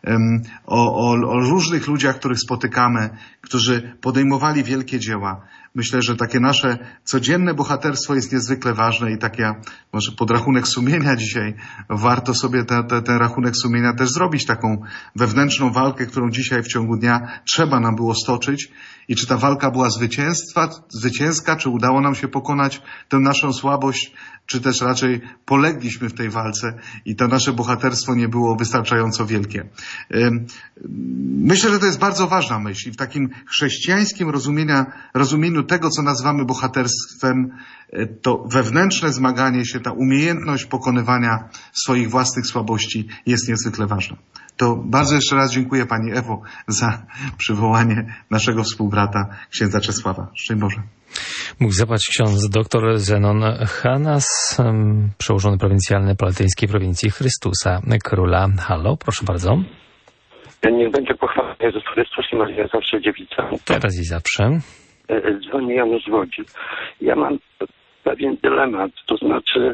o różnych ludziach, których spotykamy, którzy podejmowali wielkie dzieła. Myślę, że takie nasze codzienne bohaterstwo jest niezwykle ważne i takie może podrachunek sumienia dzisiaj. Warto sobie ten rachunek sumienia też zrobić, taką wewnętrzną walkę, którą dzisiaj w ciągu dnia trzeba nam było stoczyć. I czy ta walka była zwycięska, czy udało nam się pokonać tę naszą słabość, czy też raczej polegliśmy w tej walce i to nasze bohaterstwo nie było wystarczająco wielkie. Myślę, że to jest bardzo ważna myśl i w takim chrześcijańskim rozumieniu tego, co nazywamy bohaterstwem, to wewnętrzne zmaganie się, ta umiejętność pokonywania swoich własnych słabości jest niezwykle ważna. To bardzo jeszcze raz dziękuję pani Ewo za przywołanie naszego współbrata, księdza Czesława. Szczęść Boże. Mógł zapaść ksiądz dr Zenon Hanas, przełożony prowincjalny Palatyńskiej Prowincji Chrystusa Króla. Halo, proszę bardzo. Niech będzie pochwalony Jezus Chrystus i Maryja zawsze dziewica. Teraz i zawsze. Dzwoni Janusz z Łodzi. Ja mam pewien dylemat, to znaczy,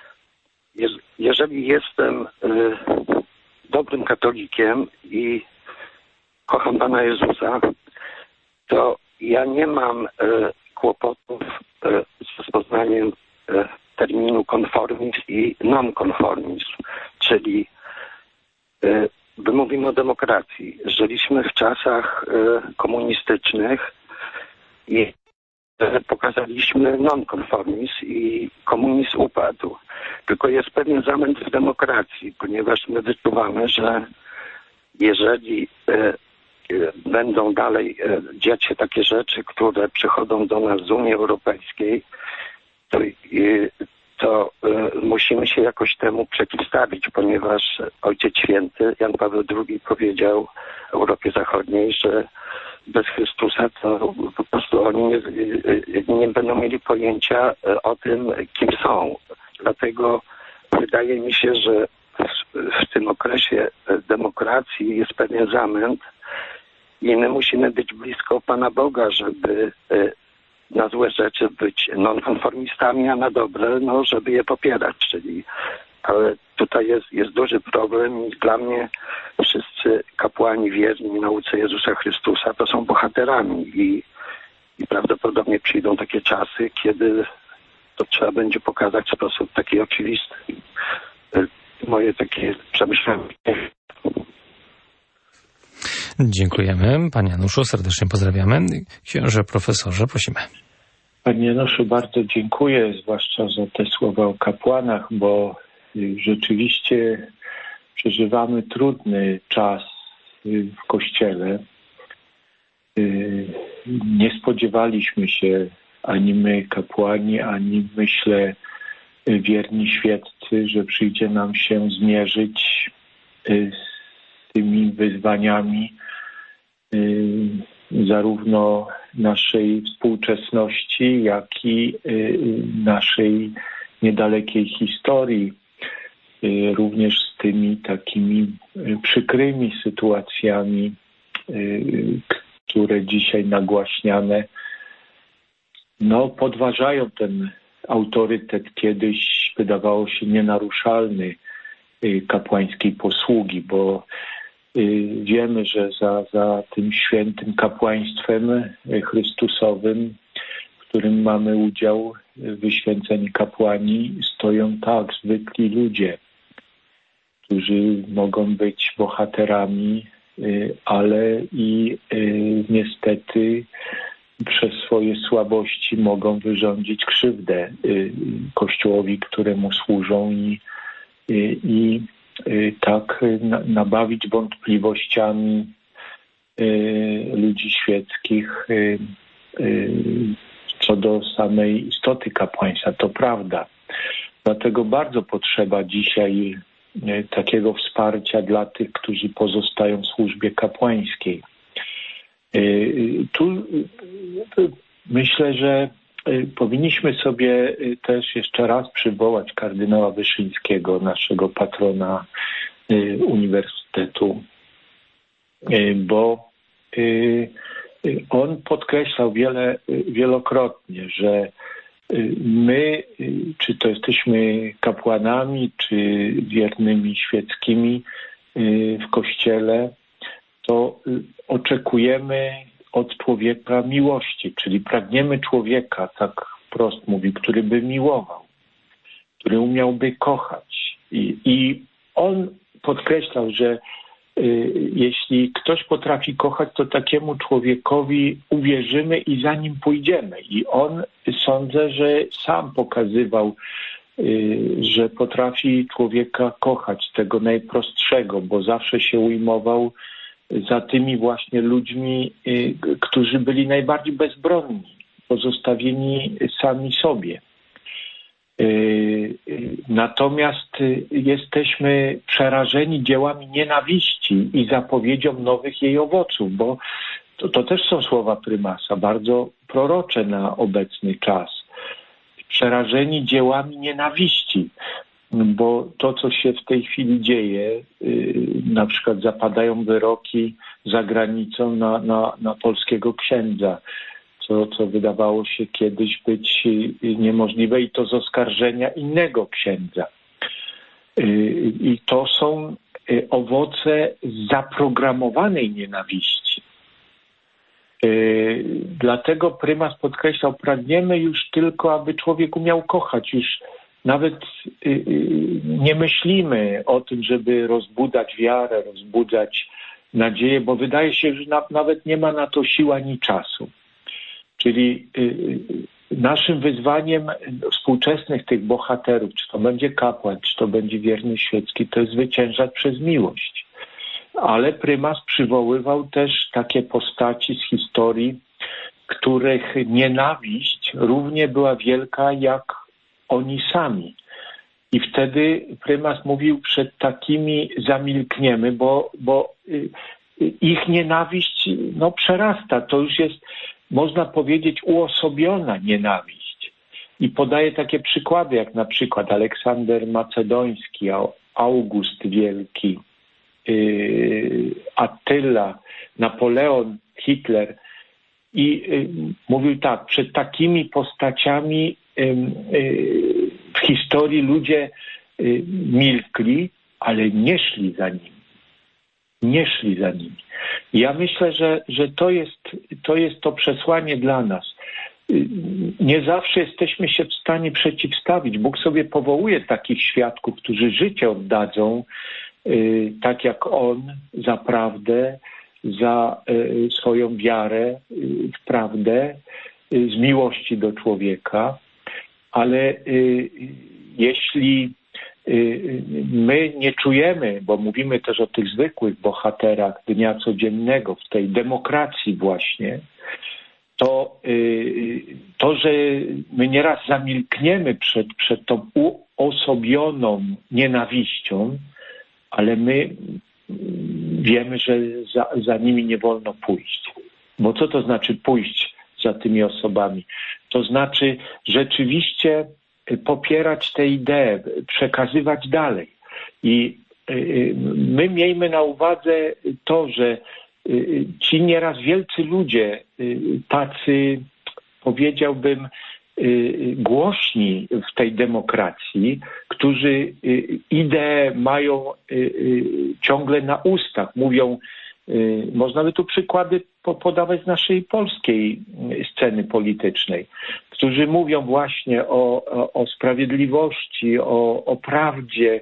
jeżeli jestem dobrym katolikiem i kocham Pana Jezusa, to ja nie mam kłopotów z rozpoznaniem terminu konformizm i nonkonformizm, czyli my mówimy o demokracji. Żyliśmy w czasach komunistycznych i pokazaliśmy nonkonformizm i komunizm upadł. Tylko jest pewien zamęt w demokracji, ponieważ my wyczuwamy, że jeżeli będą dalej dziać się takie rzeczy, które przychodzą do nas z Unii Europejskiej, to musimy się jakoś temu przeciwstawić, ponieważ Ojciec Święty Jan Paweł II powiedział Europie Zachodniej, że bez Chrystusa to po prostu oni nie będą mieli pojęcia o tym, kim są. Dlatego wydaje mi się, że w tym okresie demokracji jest pewien zamęt i my musimy być blisko Pana Boga, żeby na złe rzeczy być nonkonformistami, a na dobre, żeby je popierać. Ale tutaj jest duży problem i dla mnie wszyscy kapłani wierni nauce Jezusa Chrystusa to są bohaterami i prawdopodobnie przyjdą takie czasy, kiedy to trzeba będzie pokazać w sposób taki oczywisty. Moje takie przemyślenie. Dziękujemy. Panie Januszu, serdecznie pozdrawiamy. Księże profesorze, prosimy. Panie Januszu, bardzo dziękuję, zwłaszcza za te słowa o kapłanach, bo rzeczywiście przeżywamy trudny czas w Kościele. Nie spodziewaliśmy się ani my, kapłani, ani myślę wierni świeccy, że przyjdzie nam się zmierzyć z tymi wyzwaniami zarówno naszej współczesności, jak i naszej niedalekiej historii, również z tymi takimi przykrymi sytuacjami, które dzisiaj nagłaśniane, podważają ten autorytet kiedyś wydawało się nienaruszalny kapłańskiej posługi, bo wiemy, że za tym świętym kapłaństwem chrystusowym, w którym mamy udział, wyświęceni kapłani, stoją tak zwykli ludzie, którzy mogą być bohaterami, ale i niestety przez swoje słabości mogą wyrządzić krzywdę Kościołowi, któremu służą i tak nabawić wątpliwościami ludzi świeckich co do samej istoty kapłaństwa. To prawda. Dlatego bardzo potrzeba dzisiaj takiego wsparcia dla tych, którzy pozostają w służbie kapłańskiej. Tu myślę, że powinniśmy sobie też jeszcze raz przywołać kardynała Wyszyńskiego, naszego patrona uniwersytetu, bo on podkreślał wielokrotnie, że my, czy to jesteśmy kapłanami, czy wiernymi świeckimi w Kościele, to oczekujemy od człowieka miłości, czyli pragniemy człowieka, tak wprost mówi, który by miłował, który umiałby kochać. I on podkreślał, że jeśli ktoś potrafi kochać, to takiemu człowiekowi uwierzymy i za nim pójdziemy. I on, sądzę, że sam pokazywał, że potrafi człowieka kochać, tego najprostszego, bo zawsze się ujmował za tymi właśnie ludźmi, którzy byli najbardziej bezbronni, pozostawieni sami sobie. Natomiast jesteśmy przerażeni dziełami nienawiści i zapowiedzią nowych jej owoców, bo to też są słowa prymasa, bardzo prorocze na obecny czas. Przerażeni dziełami nienawiści, bo to, co się w tej chwili dzieje, na przykład zapadają wyroki za granicą na polskiego księdza, co wydawało się kiedyś być niemożliwe, i to z oskarżenia innego księdza. I to są owoce zaprogramowanej nienawiści. Dlatego prymas podkreślał, pragniemy już tylko, aby człowiek umiał kochać. Już nawet nie myślimy o tym, żeby rozbudzać wiarę, rozbudzać nadzieję, bo wydaje się, że nawet nie ma na to siły ani czasu. Czyli naszym wyzwaniem współczesnych tych bohaterów, czy to będzie kapłan, czy to będzie wierny świecki, to jest zwyciężać przez miłość. Ale prymas przywoływał też takie postaci z historii, których nienawiść równie była wielka jak oni sami. I wtedy prymas mówił, przed takimi zamilkniemy, bo ich nienawiść przerasta. To już jest, można powiedzieć, uosobiona nienawiść. I podaje takie przykłady, jak na przykład Aleksander Macedoński, August Wielki, Attila, Napoleon, Hitler. I mówił tak, przed takimi postaciami w historii ludzie milkli, ale nie szli za nimi. Nie szli za nimi. Ja myślę, że to jest to przesłanie dla nas. Nie zawsze jesteśmy się w stanie przeciwstawić. Bóg sobie powołuje takich świadków, którzy życie oddadzą, tak jak On, za prawdę, za swoją wiarę w prawdę, z miłości do człowieka. Ale jeśli my nie czujemy, bo mówimy też o tych zwykłych bohaterach dnia codziennego, w tej demokracji właśnie, to że my nieraz zamilkniemy przed tą uosobioną nienawiścią, ale my wiemy, że za nimi nie wolno pójść. Bo co to znaczy pójść za tymi osobami? To znaczy rzeczywiście popierać te idee, przekazywać dalej. I my miejmy na uwadze to, że ci nieraz wielcy ludzie, tacy, powiedziałbym, głośni w tej demokracji, którzy idee mają ciągle na ustach, mówią, można by tu przykłady podawać z naszej polskiej sceny politycznej, którzy mówią właśnie o sprawiedliwości, o prawdzie,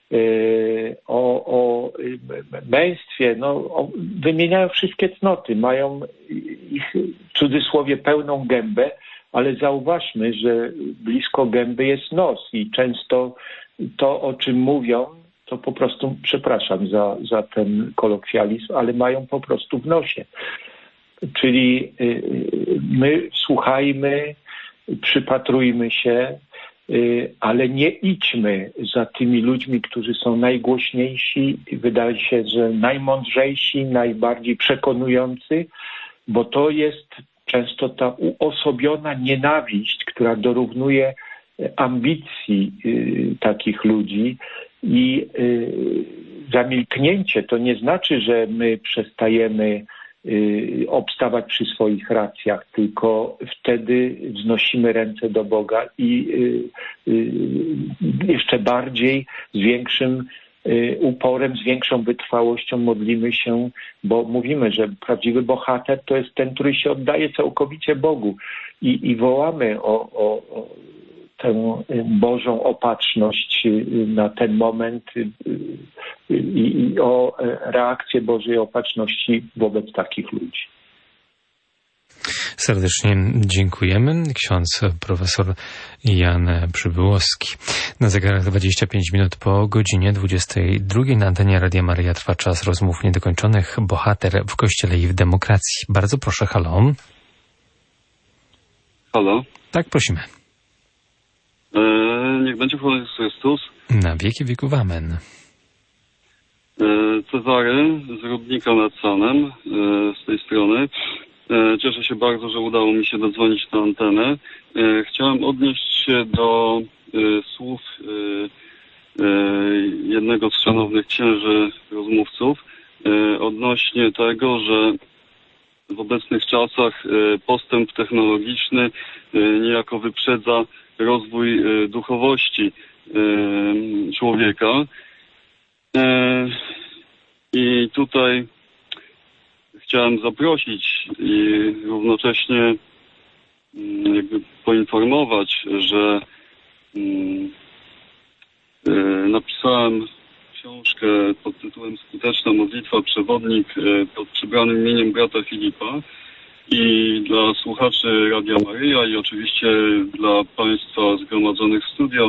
o męstwie, wymieniają wszystkie cnoty, mają ich w cudzysłowie pełną gębę, ale zauważmy, że blisko gęby jest nos i często to, o czym mówią, to po prostu, przepraszam za ten kolokwializm, ale mają po prostu w nosie. Czyli my słuchajmy, przypatrujmy się, ale nie idźmy za tymi ludźmi, którzy są najgłośniejsi, wydaje się, że najmądrzejsi, najbardziej przekonujący, bo to jest często ta uosobiona nienawiść, która dorównuje ambicji takich ludzi i zamilknięcie to nie znaczy, że my przestajemy obstawać przy swoich racjach, tylko wtedy wznosimy ręce do Boga i jeszcze bardziej z większym uporem, z większą wytrwałością modlimy się, bo mówimy, że prawdziwy bohater to jest ten, który się oddaje całkowicie Bogu i wołamy o tę Bożą opatrzność na ten moment i o reakcję Bożej opatrzności wobec takich ludzi. Serdecznie dziękujemy. Ksiądz profesor Jan Przybyłowski. Na zegarach 25 minut po godzinie 22 na antenie Radia Maryja trwa czas rozmów niedokończonych. Bohater w Kościele i w demokracji. Bardzo proszę, halo. Halo. Tak, prosimy. Niech będzie chwalony Jezus Chrystus. Na wieki wieków amen. Cezary z Rudnika nad Sanem, z tej strony. Cieszę się bardzo, że udało mi się dodzwonić na antenę. Chciałem odnieść się do słów jednego z szanownych księży rozmówców odnośnie tego, że w obecnych czasach postęp technologiczny niejako wyprzedza rozwój duchowości człowieka. I tutaj chciałem zaprosić i równocześnie jakby poinformować, że napisałem książkę pod tytułem Skuteczna modlitwa, przewodnik pod przybranym imieniem brata Filipa. I dla słuchaczy Radia Maryja i oczywiście dla Państwa zgromadzonych w studio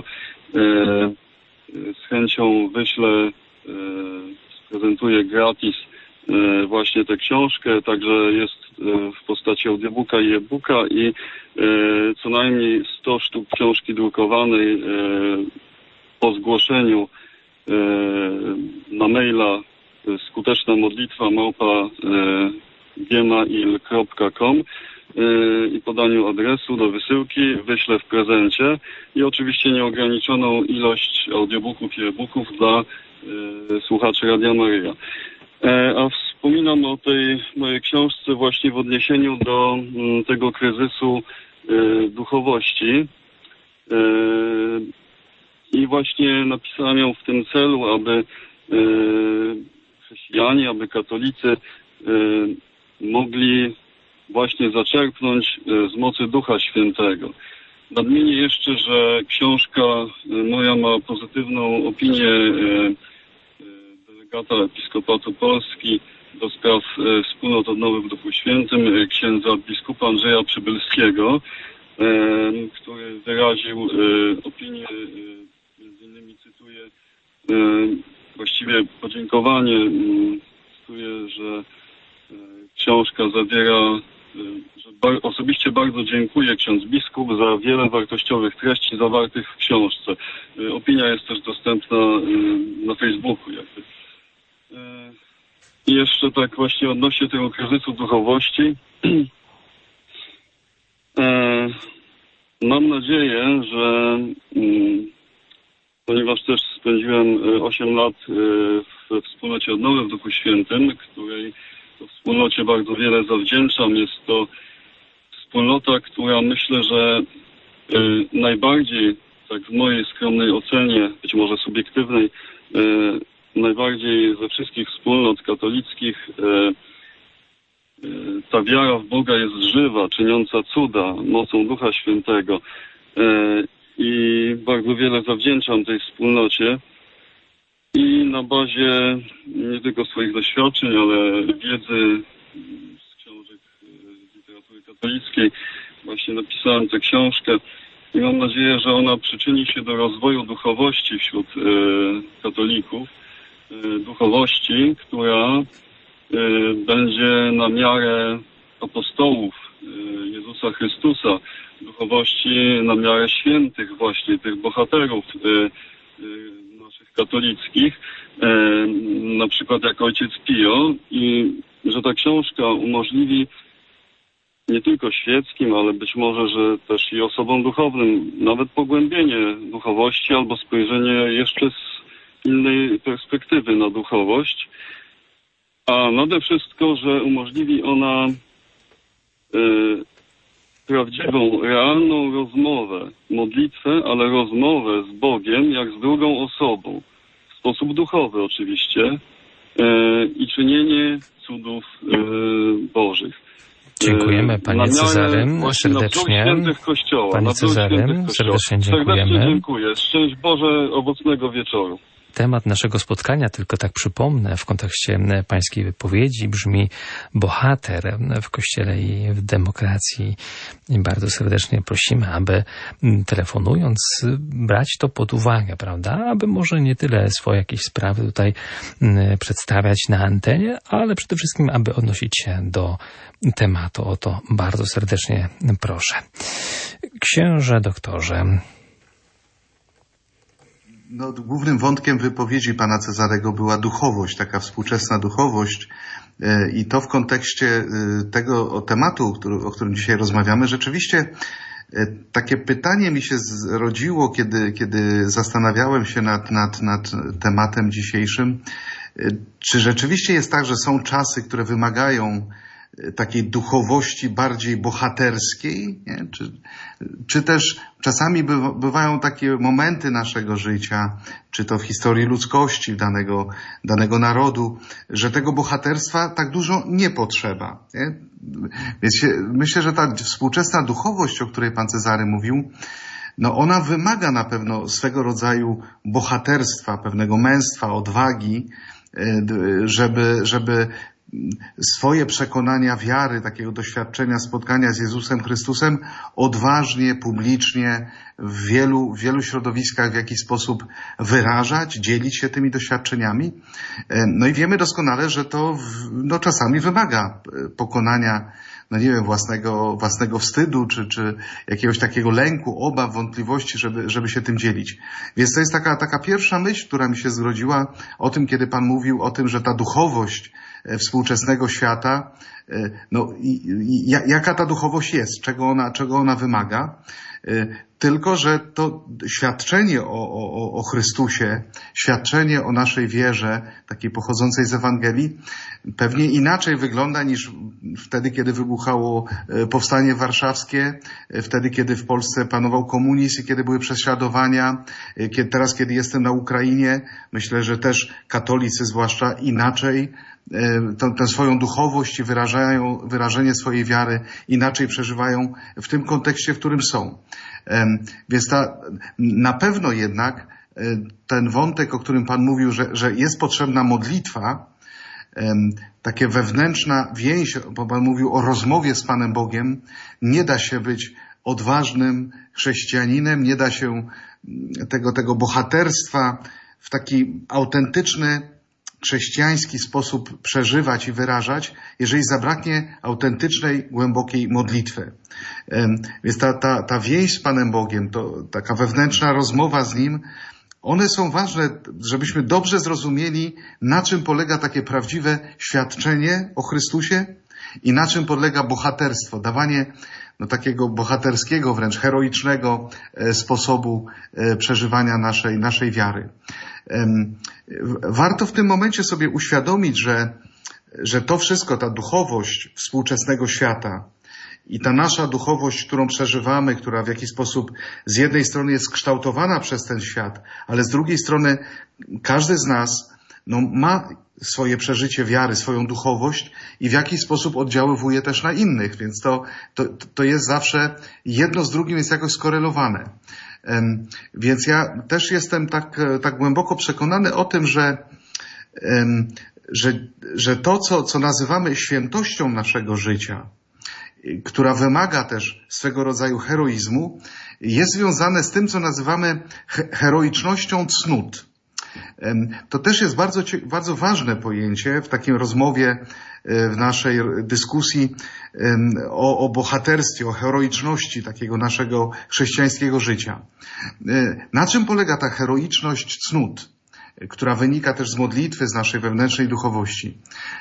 z chęcią wyślę, sprezentuję gratis właśnie tę książkę, także jest w postaci audiobooka i e-booka i co najmniej 100 sztuk książki drukowanej po zgłoszeniu na maila skuteczna modlitwa @gmail.com i podaniu adresu do wysyłki wyślę w prezencie i oczywiście nieograniczoną ilość audiobooków i e-booków dla słuchaczy Radia Maryja. A wspominam o tej mojej książce właśnie w odniesieniu do tego kryzysu duchowości i właśnie napisałem ją w tym celu, aby chrześcijanie, aby katolicy mogli właśnie zaczerpnąć z mocy Ducha Świętego. Nadmienię jeszcze, że książka moja ma pozytywną opinię delegata Episkopatu Polski do spraw wspólnot odnowy w Duchu Świętym, księdza biskupa Andrzeja Przybylskiego, który wyraził opinię, między innymi cytuję, właściwie podziękowanie, cytuję, że książka zawiera, że osobiście bardzo dziękuję ksiądz biskup za wiele wartościowych treści zawartych w książce. Opinia jest też dostępna na Facebooku jakby. I jeszcze tak właśnie odnośnie tego kryzysu duchowości. Mam nadzieję, że ponieważ też spędziłem 8 lat w wspólnocie odnowy w Duchu Świętym, której to wspólnocie bardzo wiele zawdzięczam. Jest to wspólnota, która myślę, że najbardziej, tak w mojej skromnej ocenie, być może subiektywnej, najbardziej ze wszystkich wspólnot katolickich ta wiara w Boga jest żywa, czyniąca cuda mocą Ducha Świętego. I bardzo wiele zawdzięczam tej wspólnocie. I na bazie nie tylko swoich doświadczeń, ale wiedzy z książek z literatury katolickiej właśnie napisałem tę książkę i mam nadzieję, że ona przyczyni się do rozwoju duchowości wśród katolików. Duchowości, która będzie na miarę apostołów Jezusa Chrystusa. Duchowości na miarę świętych właśnie, tych bohaterów naszych katolickich, na przykład jak ojciec Pio, i że ta książka umożliwi nie tylko świeckim, ale być może, że też i osobom duchownym nawet pogłębienie duchowości albo spojrzenie jeszcze z innej perspektywy na duchowość, a nade wszystko, że umożliwi ona prawdziwą, realną rozmowę, modlitwę, ale rozmowę z Bogiem jak z drugą osobą, w sposób duchowy oczywiście, i czynienie cudów Bożych. Dziękujemy Panie Cezarym serdecznie. Panie Cezarym serdecznie dziękujemy. Serdecznie dziękuję. Szczęść Boże, owocnego wieczoru. Temat naszego spotkania, tylko tak przypomnę, w kontekście pańskiej wypowiedzi brzmi bohater w Kościele i w demokracji. I bardzo serdecznie prosimy, aby telefonując brać to pod uwagę, prawda? Aby może nie tyle swoje jakieś sprawy tutaj przedstawiać na antenie, ale przede wszystkim, aby odnosić się do tematu. O to bardzo serdecznie proszę. Księże doktorze. No, głównym wątkiem wypowiedzi pana Cezarego była duchowość, taka współczesna duchowość, i to w kontekście tego tematu, o którym dzisiaj rozmawiamy. Rzeczywiście takie pytanie mi się zrodziło, kiedy zastanawiałem się nad tematem dzisiejszym. Czy rzeczywiście jest tak, że są czasy, które wymagają takiej duchowości bardziej bohaterskiej, nie? Czy też czasami bywają takie momenty naszego życia, czy to w historii ludzkości danego narodu, że tego bohaterstwa tak dużo nie potrzeba. Nie? Więc myślę, że ta współczesna duchowość, o której pan Cezary mówił, no ona wymaga na pewno swego rodzaju bohaterstwa, pewnego męstwa, odwagi, żeby swoje przekonania wiary, takiego doświadczenia, spotkania z Jezusem Chrystusem odważnie, publicznie, w wielu środowiskach w jakiś sposób wyrażać, dzielić się tymi doświadczeniami. No i wiemy doskonale, że to czasami wymaga pokonania, no nie wiem, własnego wstydu, czy jakiegoś takiego lęku, obaw, wątpliwości, żeby się tym dzielić. Więc to jest taka pierwsza myśl, która mi się zrodziła o tym, kiedy Pan mówił o tym, że ta duchowość współczesnego świata, no jaka ta duchowość jest, czego ona wymaga. Tylko że to świadczenie o Chrystusie, świadczenie o naszej wierze, takiej pochodzącej z Ewangelii, pewnie inaczej wygląda niż wtedy, kiedy wybuchało Powstanie Warszawskie, wtedy, kiedy w Polsce panował komunizm i kiedy były prześladowania, teraz, kiedy jestem na Ukrainie. Myślę, że też katolicy zwłaszcza inaczej tę swoją duchowość i wyrażenie swojej wiary inaczej przeżywają w tym kontekście, w którym są. Więc na pewno jednak ten wątek, o którym Pan mówił, że jest potrzebna modlitwa, takie wewnętrzna więź, bo Pan mówił o rozmowie z Panem Bogiem, nie da się być odważnym chrześcijaninem, nie da się tego bohaterstwa w taki autentyczny, chrześcijański sposób przeżywać i wyrażać, jeżeli zabraknie autentycznej, głębokiej modlitwy. Więc ta więź z Panem Bogiem, taka wewnętrzna rozmowa z Nim, one są ważne, żebyśmy dobrze zrozumieli, na czym polega takie prawdziwe świadczenie o Chrystusie i na czym polega bohaterstwo, dawanie takiego bohaterskiego, wręcz heroicznego sposobu przeżywania naszej wiary. Warto w tym momencie sobie uświadomić, że to wszystko, ta duchowość współczesnego świata i ta nasza duchowość, którą przeżywamy, która w jakiś sposób z jednej strony jest kształtowana przez ten świat, ale z drugiej strony każdy z nas ma swoje przeżycie wiary, swoją duchowość i w jakiś sposób oddziaływuje też na innych, więc to jest zawsze jedno z drugim jest jakoś skorelowane. Więc ja też jestem tak głęboko przekonany o tym, że to, co nazywamy świętością naszego życia, która wymaga też swego rodzaju heroizmu, jest związane z tym, co nazywamy heroicznością cnót. To też jest bardzo ważne pojęcie w takiej rozmowie, w naszej dyskusji o bohaterstwie, o heroiczności takiego naszego chrześcijańskiego życia. Na czym polega ta heroiczność cnót, która wynika też z modlitwy, z naszej wewnętrznej duchowości?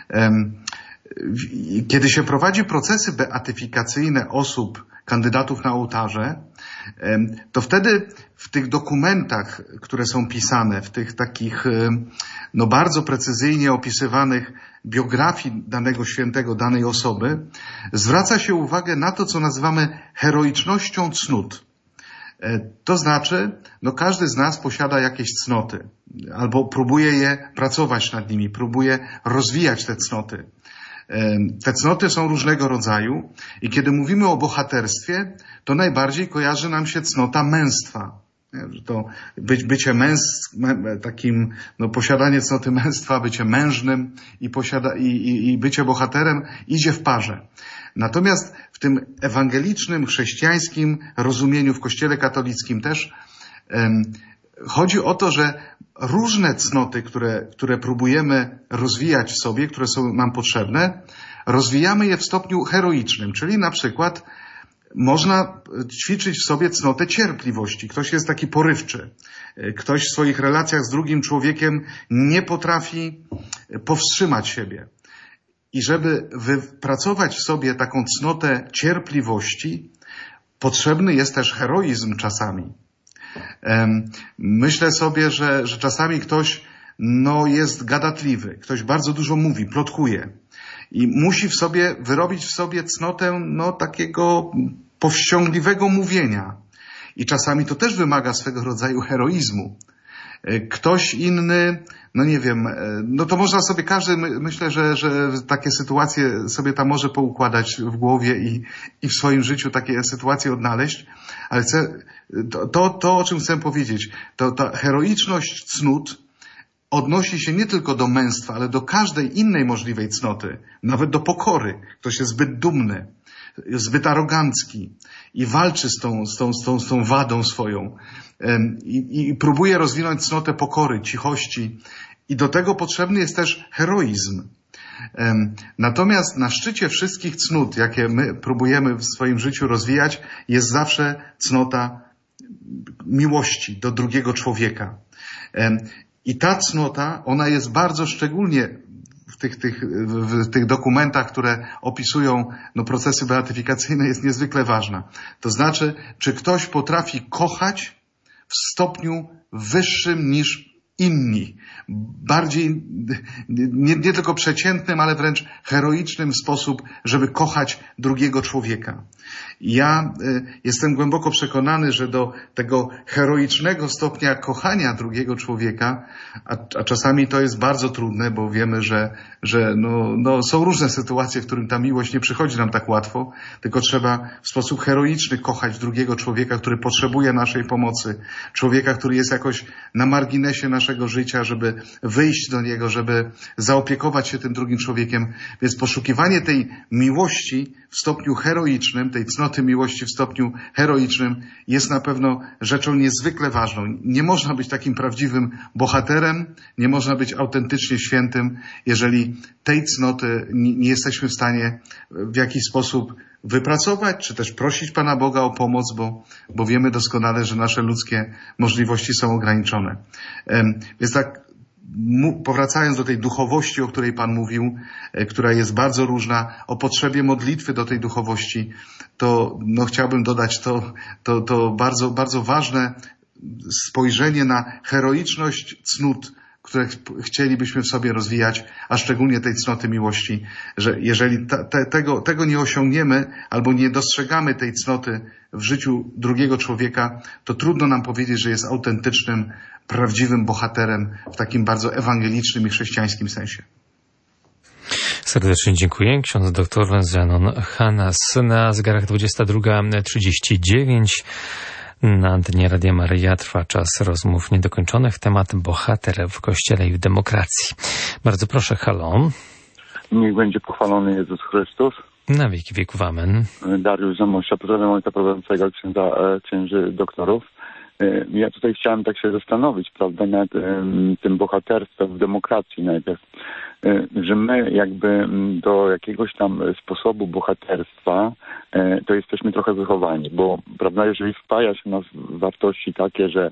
Kiedy się prowadzi procesy beatyfikacyjne osób, kandydatów na ołtarze, to wtedy w tych dokumentach, które są pisane, w tych takich bardzo precyzyjnie opisywanych biografii danego świętego, danej osoby, zwraca się uwagę na to, co nazywamy heroicznością cnót. To znaczy, każdy z nas posiada jakieś cnoty, albo próbuje pracować nad nimi, próbuje rozwijać te cnoty. Te cnoty są różnego rodzaju i kiedy mówimy o bohaterstwie, to najbardziej kojarzy nam się cnota męstwa. To bycie takim, posiadanie cnoty męstwa, bycie mężnym i bycie bohaterem idzie w parze. Natomiast w tym ewangelicznym, chrześcijańskim rozumieniu, w Kościele katolickim też, chodzi o to, że różne cnoty, które próbujemy rozwijać w sobie, które są nam potrzebne, rozwijamy je w stopniu heroicznym, czyli na przykład można ćwiczyć w sobie cnotę cierpliwości. Ktoś jest taki porywczy. Ktoś w swoich relacjach z drugim człowiekiem nie potrafi powstrzymać siebie. I żeby wypracować w sobie taką cnotę cierpliwości, potrzebny jest też heroizm czasami. Myślę sobie, że czasami ktoś jest gadatliwy, ktoś bardzo dużo mówi, plotkuje i musi wyrobić w sobie cnotę takiego powściągliwego mówienia. I czasami to też wymaga swego rodzaju heroizmu. Ktoś inny, no nie wiem, no to można sobie każdy, myślę, że takie sytuacje sobie tam może poukładać w głowie i w swoim życiu takie sytuacje odnaleźć, ale to o czym chcę powiedzieć, to ta heroiczność cnót odnosi się nie tylko do męstwa, ale do każdej innej możliwej cnoty, nawet do pokory. Ktoś jest zbyt dumny, zbyt arogancki i walczy z tą wadą swoją i próbuje rozwinąć cnotę pokory, cichości i do tego potrzebny jest też heroizm. Natomiast na szczycie wszystkich cnót, jakie my próbujemy w swoim życiu rozwijać, jest zawsze cnota miłości do drugiego człowieka. I ta cnota, ona jest bardzo szczególnie w tych dokumentach, które opisują procesy beatyfikacyjne, jest niezwykle ważna. To znaczy, czy ktoś potrafi kochać w stopniu wyższym niż inni. Bardziej, nie tylko przeciętnym, ale wręcz heroicznym sposób, żeby kochać drugiego człowieka. Ja jestem głęboko przekonany, że do tego heroicznego stopnia kochania drugiego człowieka, a czasami to jest bardzo trudne, bo wiemy, że są różne sytuacje, w którym ta miłość nie przychodzi nam tak łatwo, tylko trzeba w sposób heroiczny kochać drugiego człowieka, który potrzebuje naszej pomocy, człowieka, który jest jakoś na marginesie naszego życia, żeby wyjść do niego, żeby zaopiekować się tym drugim człowiekiem. Więc poszukiwanie tej miłości w stopniu heroicznym, tej cnoty miłości w stopniu heroicznym jest na pewno rzeczą niezwykle ważną. Nie można być takim prawdziwym bohaterem, nie można być autentycznie świętym, jeżeli tej cnoty nie jesteśmy w stanie w jakiś sposób wypracować, czy też prosić Pana Boga o pomoc, bo wiemy doskonale, że nasze ludzkie możliwości są ograniczone. Więc tak, powracając do tej duchowości, o której Pan mówił, która jest bardzo różna, o potrzebie modlitwy do tej duchowości, to chciałbym dodać to bardzo, bardzo ważne spojrzenie na heroiczność cnót, które chcielibyśmy w sobie rozwijać, a szczególnie tej cnoty miłości, że jeżeli tego nie osiągniemy albo nie dostrzegamy tej cnoty w życiu drugiego człowieka, to trudno nam powiedzieć, że jest autentycznym, prawdziwym bohaterem w takim bardzo ewangelicznym i chrześcijańskim sensie. Serdecznie dziękuję. Ksiądz dr Zenon Hanas. Na zegarach 22:39. Na antenie Radia Maryja trwa czas rozmów niedokończonych. Temat bohater w Kościele i w demokracji. Bardzo proszę, halo. Niech będzie pochwalony Jezus Chrystus. Na wieki wieków, amen. Dariusz Zamościa, pozdrawiam ojca prowadzącego księży doktorów. Ja tutaj chciałem tak się zastanowić, prawda, nad tym bohaterstwem w demokracji najpierw, że my jakby do jakiegoś tam sposobu bohaterstwa to jesteśmy trochę wychowani, bo prawda, jeżeli wpaja się nas wartości takie, że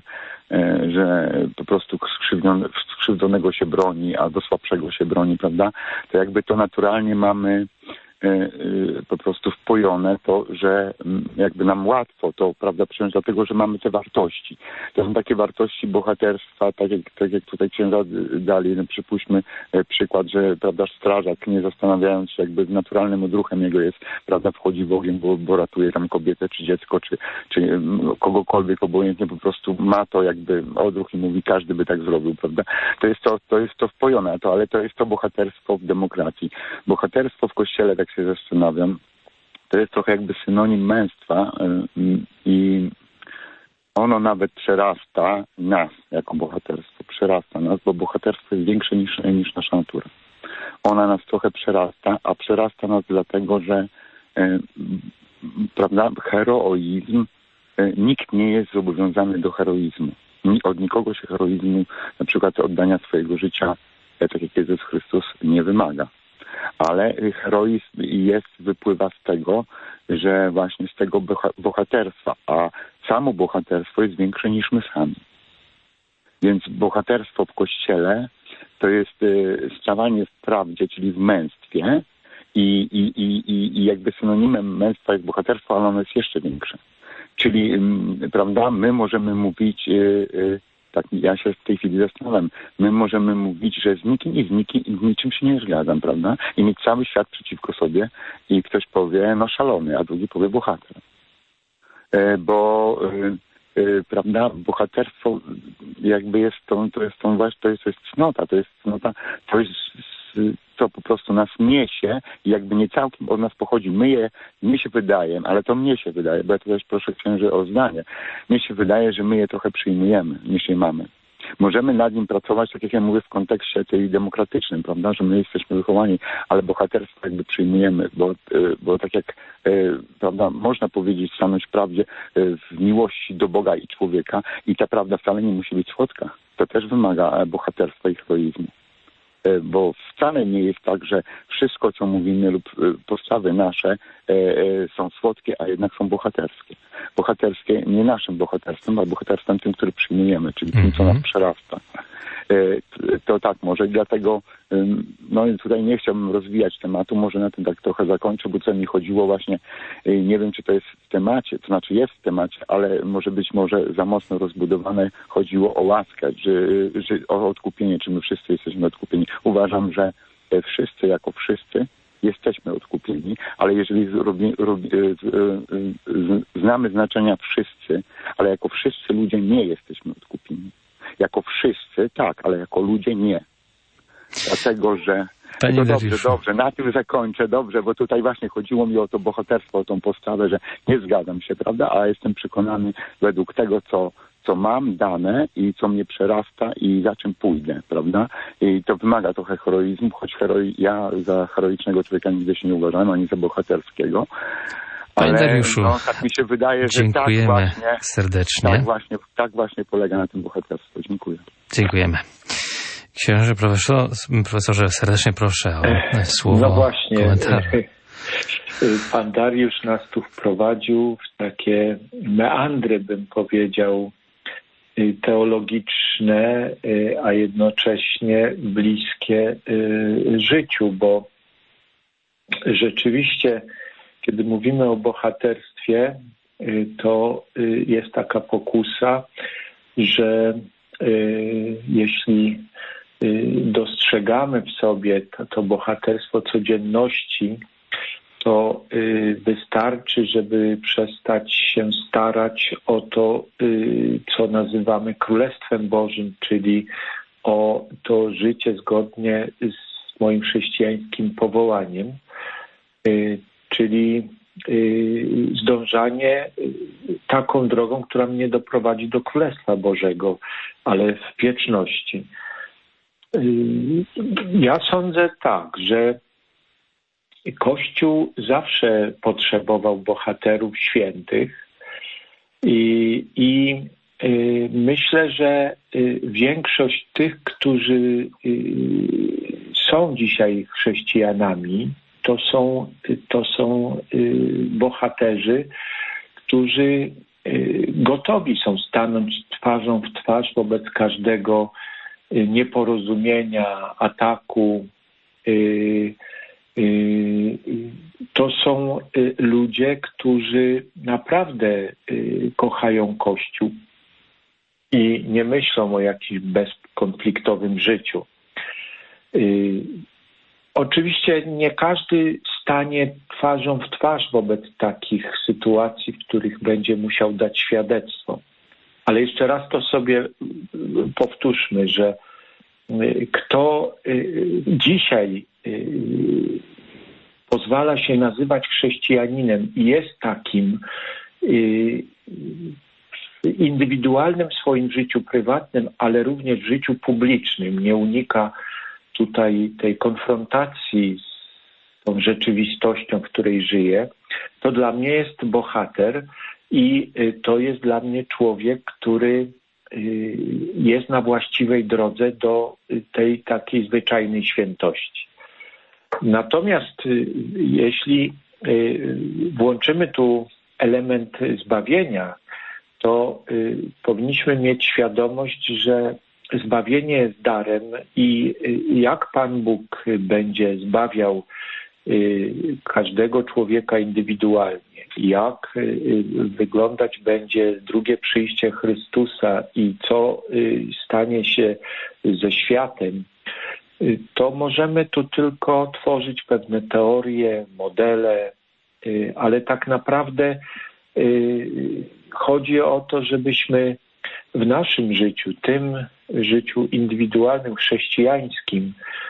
po prostu skrzywdzonego się broni, a do słabszego się broni, prawda, to jakby to naturalnie mamy po prostu wpojone to, że jakby nam łatwo to, prawda, przyjąć, dlatego, że mamy te wartości. To są takie wartości bohaterstwa, tak jak tutaj księża dali, przypuśćmy przykład, że, prawda, strażak, nie zastanawiając się, jakby naturalnym odruchem jego jest, prawda, wchodzi w ogień, bo ratuje tam kobietę, czy dziecko, czy kogokolwiek, obojętnie, po prostu ma to jakby odruch i mówi, każdy by tak zrobił, prawda. To jest to wpojone, ale to jest to bohaterstwo w demokracji. Bohaterstwo w Kościele, tak się zastanawiam, to jest trochę jakby synonim męstwa i ono nawet przerasta nas jako bohaterstwo. Przerasta nas, bo bohaterstwo jest większe niż nasza natura. Ona nas trochę przerasta, a przerasta nas dlatego, że prawda, heroizm, nikt nie jest zobowiązany do heroizmu. Od nikogo się heroizmu, na przykład oddania swojego życia, tak jak Jezus Chrystus, nie wymaga. Ale heroizm wypływa z tego, że właśnie z tego bohaterstwa, a samo bohaterstwo jest większe niż my sami. Więc bohaterstwo w Kościele to jest stawanie w prawdzie, czyli w męstwie i jakby synonimem męstwa jest bohaterstwo, ale ono jest jeszcze większe. Czyli, prawda, my możemy mówić, tak, ja się w tej chwili zastanawiam, my możemy mówić, że z nikim i z niczym się nie zgadzam, prawda? I mieć cały świat przeciwko sobie i ktoś powie, no szalony, a drugi powie bohater. Bo prawda, bohaterstwo jakby jest to jest cnota, to jest co po prostu nas niesie i jakby nie całkiem od nas pochodzi. Mnie się wydaje, ale to mnie się wydaje, bo ja to też proszę księży o zdanie, mnie się wydaje, że my je trochę przyjmujemy niż je mamy. Możemy nad nim pracować, tak jak ja mówię, w kontekście tej demokratycznym, prawda, że my jesteśmy wychowani, ale bohaterstwo jakby przyjmujemy, bo tak jak, prawda, można powiedzieć, stanąć w prawdzie w miłości do Boga i człowieka i ta prawda wcale nie musi być słodka. To też wymaga bohaterstwa i heroizmu. Bo wcale nie jest tak, że wszystko, co mówimy lub postawy nasze są słodkie, a jednak są bohaterskie. Bohaterskie nie naszym bohaterstwem, ale bohaterstwem tym, który przyjmujemy, czyli tym, co nas przerasta. To tak, może dlatego no tutaj nie chciałbym rozwijać tematu, może na tym tak trochę zakończę, bo co mi chodziło właśnie, nie wiem, czy to jest w temacie, to znaczy jest w temacie, ale może być za mocno rozbudowane, chodziło o łaskę, o odkupienie, czy my wszyscy jesteśmy odkupieni. Uważam, że wszyscy jako wszyscy jesteśmy odkupieni, ale jeżeli znamy znaczenia wszyscy, ale jako wszyscy ludzie nie jesteśmy odkupieni. Jako wszyscy, tak, ale jako ludzie nie. Dlatego, że... Dobrze, na tym zakończę, dobrze, bo tutaj właśnie chodziło mi o to bohaterstwo, o tą postawę, że nie zgadzam się, prawda, a jestem przekonany według tego, co mam dane i co mnie przerasta i za czym pójdę, prawda? I to wymaga trochę heroizmu, choć ja za heroicznego człowieka nigdy się nie uważałem, ani za bohaterskiego. Panie Dariuszu, tak mi się wydaje, że dziękujemy serdecznie. Tak właśnie polega na tym bohaterstwo. Dziękuję. Dziękujemy. Księże profesorze, serdecznie proszę o słowo. No właśnie, komentarza. Pan Dariusz nas tu wprowadził w takie meandry, bym powiedział, teologiczne, a jednocześnie bliskie życiu, bo rzeczywiście, kiedy mówimy o bohaterstwie, to jest taka pokusa, że jeśli dostrzegamy w sobie to bohaterstwo codzienności, to wystarczy, żeby przestać się starać o to, co nazywamy Królestwem Bożym, czyli o to życie zgodnie z moim chrześcijańskim powołaniem, czyli zdążanie taką drogą, która mnie doprowadzi do Królestwa Bożego, ale w wieczności. Ja sądzę tak, że Kościół zawsze potrzebował bohaterów świętych i myślę, że większość tych, którzy są dzisiaj chrześcijanami, to są bohaterzy, którzy gotowi są stanąć twarzą w twarz wobec każdego nieporozumienia, ataku. To są ludzie, którzy naprawdę kochają Kościół i nie myślą o jakimś bezkonfliktowym życiu. Oczywiście nie każdy stanie twarzą w twarz wobec takich sytuacji, w których będzie musiał dać świadectwo. Ale jeszcze raz to sobie powtórzmy, że kto dzisiaj pozwala się nazywać chrześcijaninem i jest takim w indywidualnym swoim życiu prywatnym, ale również w życiu publicznym, nie unika tutaj tej konfrontacji z tą rzeczywistością, w której żyje, to dla mnie jest bohater i to jest dla mnie człowiek, który jest na właściwej drodze do tej takiej zwyczajnej świętości. Natomiast jeśli włączymy tu element zbawienia, to powinniśmy mieć świadomość, że zbawienie jest darem i jak Pan Bóg będzie zbawiał każdego człowieka indywidualnie, jak wyglądać będzie drugie przyjście Chrystusa i co stanie się ze światem, to możemy tu tylko tworzyć pewne teorie, modele, ale tak naprawdę chodzi o to, żebyśmy w naszym życiu, tym życiu indywidualnym, chrześcijańskim,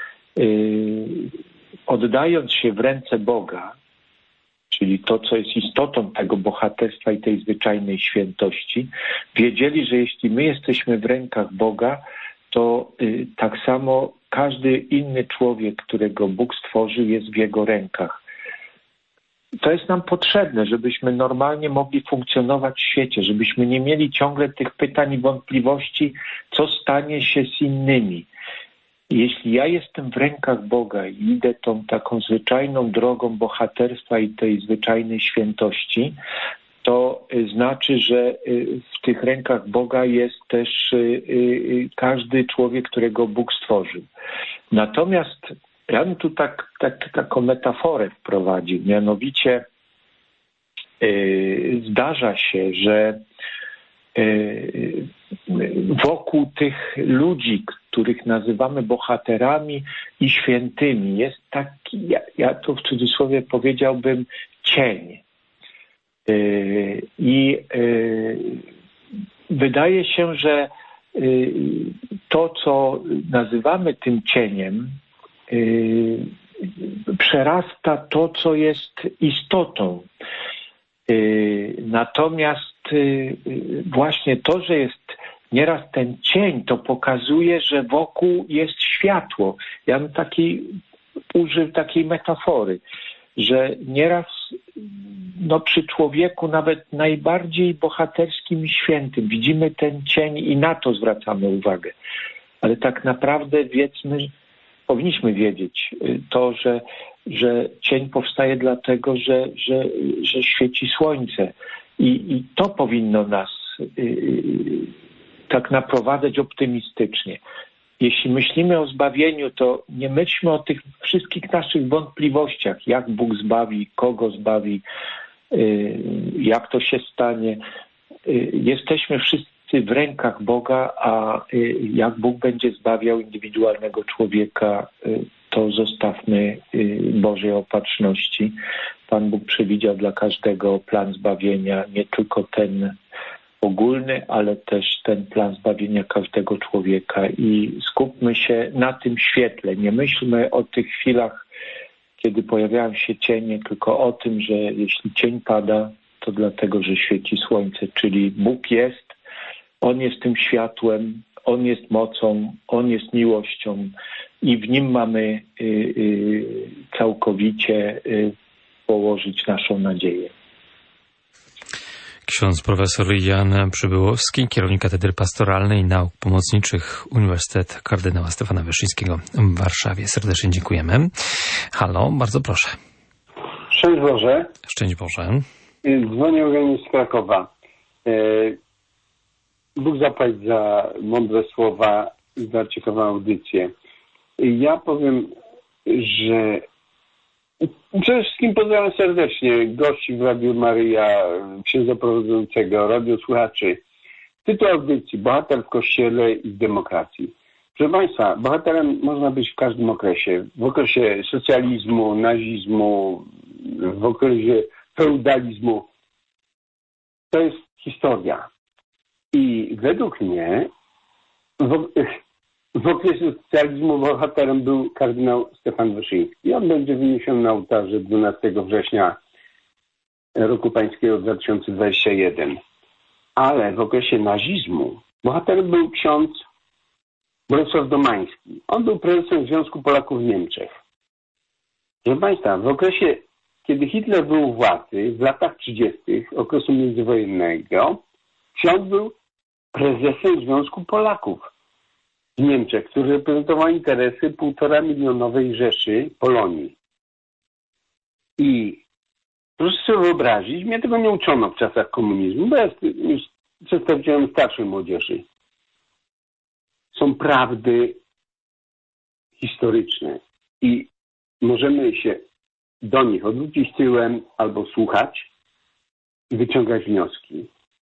oddając się w ręce Boga, czyli to, co jest istotą tego bohaterstwa i tej zwyczajnej świętości, wiedzieli, że jeśli my jesteśmy w rękach Boga, to tak samo każdy inny człowiek, którego Bóg stworzył, jest w Jego rękach. To jest nam potrzebne, żebyśmy normalnie mogli funkcjonować w świecie, żebyśmy nie mieli ciągle tych pytań i wątpliwości, co stanie się z innymi. Jeśli ja jestem w rękach Boga i idę tą taką zwyczajną drogą bohaterstwa i tej zwyczajnej świętości, to znaczy, że w tych rękach Boga jest też każdy człowiek, którego Bóg stworzył. Natomiast ja bym tu taką metaforę wprowadził, mianowicie zdarza się, że wokół tych ludzi, których nazywamy bohaterami i świętymi, jest taki, ja to w cudzysłowie powiedziałbym, cień. I wydaje się, że to, co nazywamy tym cieniem, przerasta to, co jest istotą. Natomiast właśnie to, że jest nieraz ten cień, to pokazuje, że wokół jest światło. Ja bym użył takiej metafory, że nieraz przy człowieku, nawet najbardziej bohaterskim i świętym, widzimy ten cień i na to zwracamy uwagę. Ale tak naprawdę powinniśmy wiedzieć to, że cień powstaje dlatego, że świeci słońce. I to powinno nas tak naprowadzać optymistycznie. Jeśli myślimy o zbawieniu, to nie myślmy o tych wszystkich naszych wątpliwościach, jak Bóg zbawi, kogo zbawi, jak to się stanie. Jesteśmy wszyscy w rękach Boga, a jak Bóg będzie zbawiał indywidualnego człowieka, to zostawmy Bożej opatrzności. Pan Bóg przewidział dla każdego plan zbawienia, nie tylko ten ogólny, ale też ten plan zbawienia każdego człowieka i skupmy się na tym świetle. Nie myślmy o tych chwilach, kiedy pojawiają się cienie, tylko o tym, że jeśli cień pada, to dlatego, że świeci słońce, czyli Bóg jest, On jest tym światłem, On jest mocą, On jest miłością i w Nim mamy całkowicie położyć naszą nadzieję. Ksiądz profesor Jan Przybyłowski, kierownik Katedry Pastoralnej i Nauk Pomocniczych Uniwersytet Kardynała Stefana Wyszyńskiego w Warszawie. Serdecznie dziękujemy. Halo, bardzo proszę. Szczęść Boże. Szczęść Boże. Dzwonię Eugeniusz z Krakowa. Bóg zapłać za mądre słowa i za ciekawą audycję. Ja powiem, że przede wszystkim pozdrawiam serdecznie gości w Radiu Maryja, księdza prowadzącego, radiosłuchaczy. Tytuł audycji: Bohater w Kościele i w demokracji. Proszę Państwa, bohaterem można być w każdym okresie. W okresie socjalizmu, nazizmu, w okresie feudalizmu. To jest historia. I według mnie w okresie socjalizmu bohaterem był kardynał Stefan Wyszyński. On będzie wyniesiony na ołtarze 12 września roku pańskiego 2021. Ale w okresie nazizmu bohaterem był ksiądz Bolesław Domański. On był prezesem Związku Polaków w Niemczech. Proszę Państwa, w okresie, kiedy Hitler był u władzy, w latach 30. okresu międzywojennego, ksiądz był prezesem Związku Polaków w Niemczech, który reprezentował interesy 1,5-milionowej Rzeszy Polonii. I proszę sobie wyobrazić, mnie tego nie uczono w czasach komunizmu, bo ja już przedstawicielem starszej młodzieży. Są prawdy historyczne i możemy się do nich odwrócić tyłem albo słuchać i wyciągać wnioski.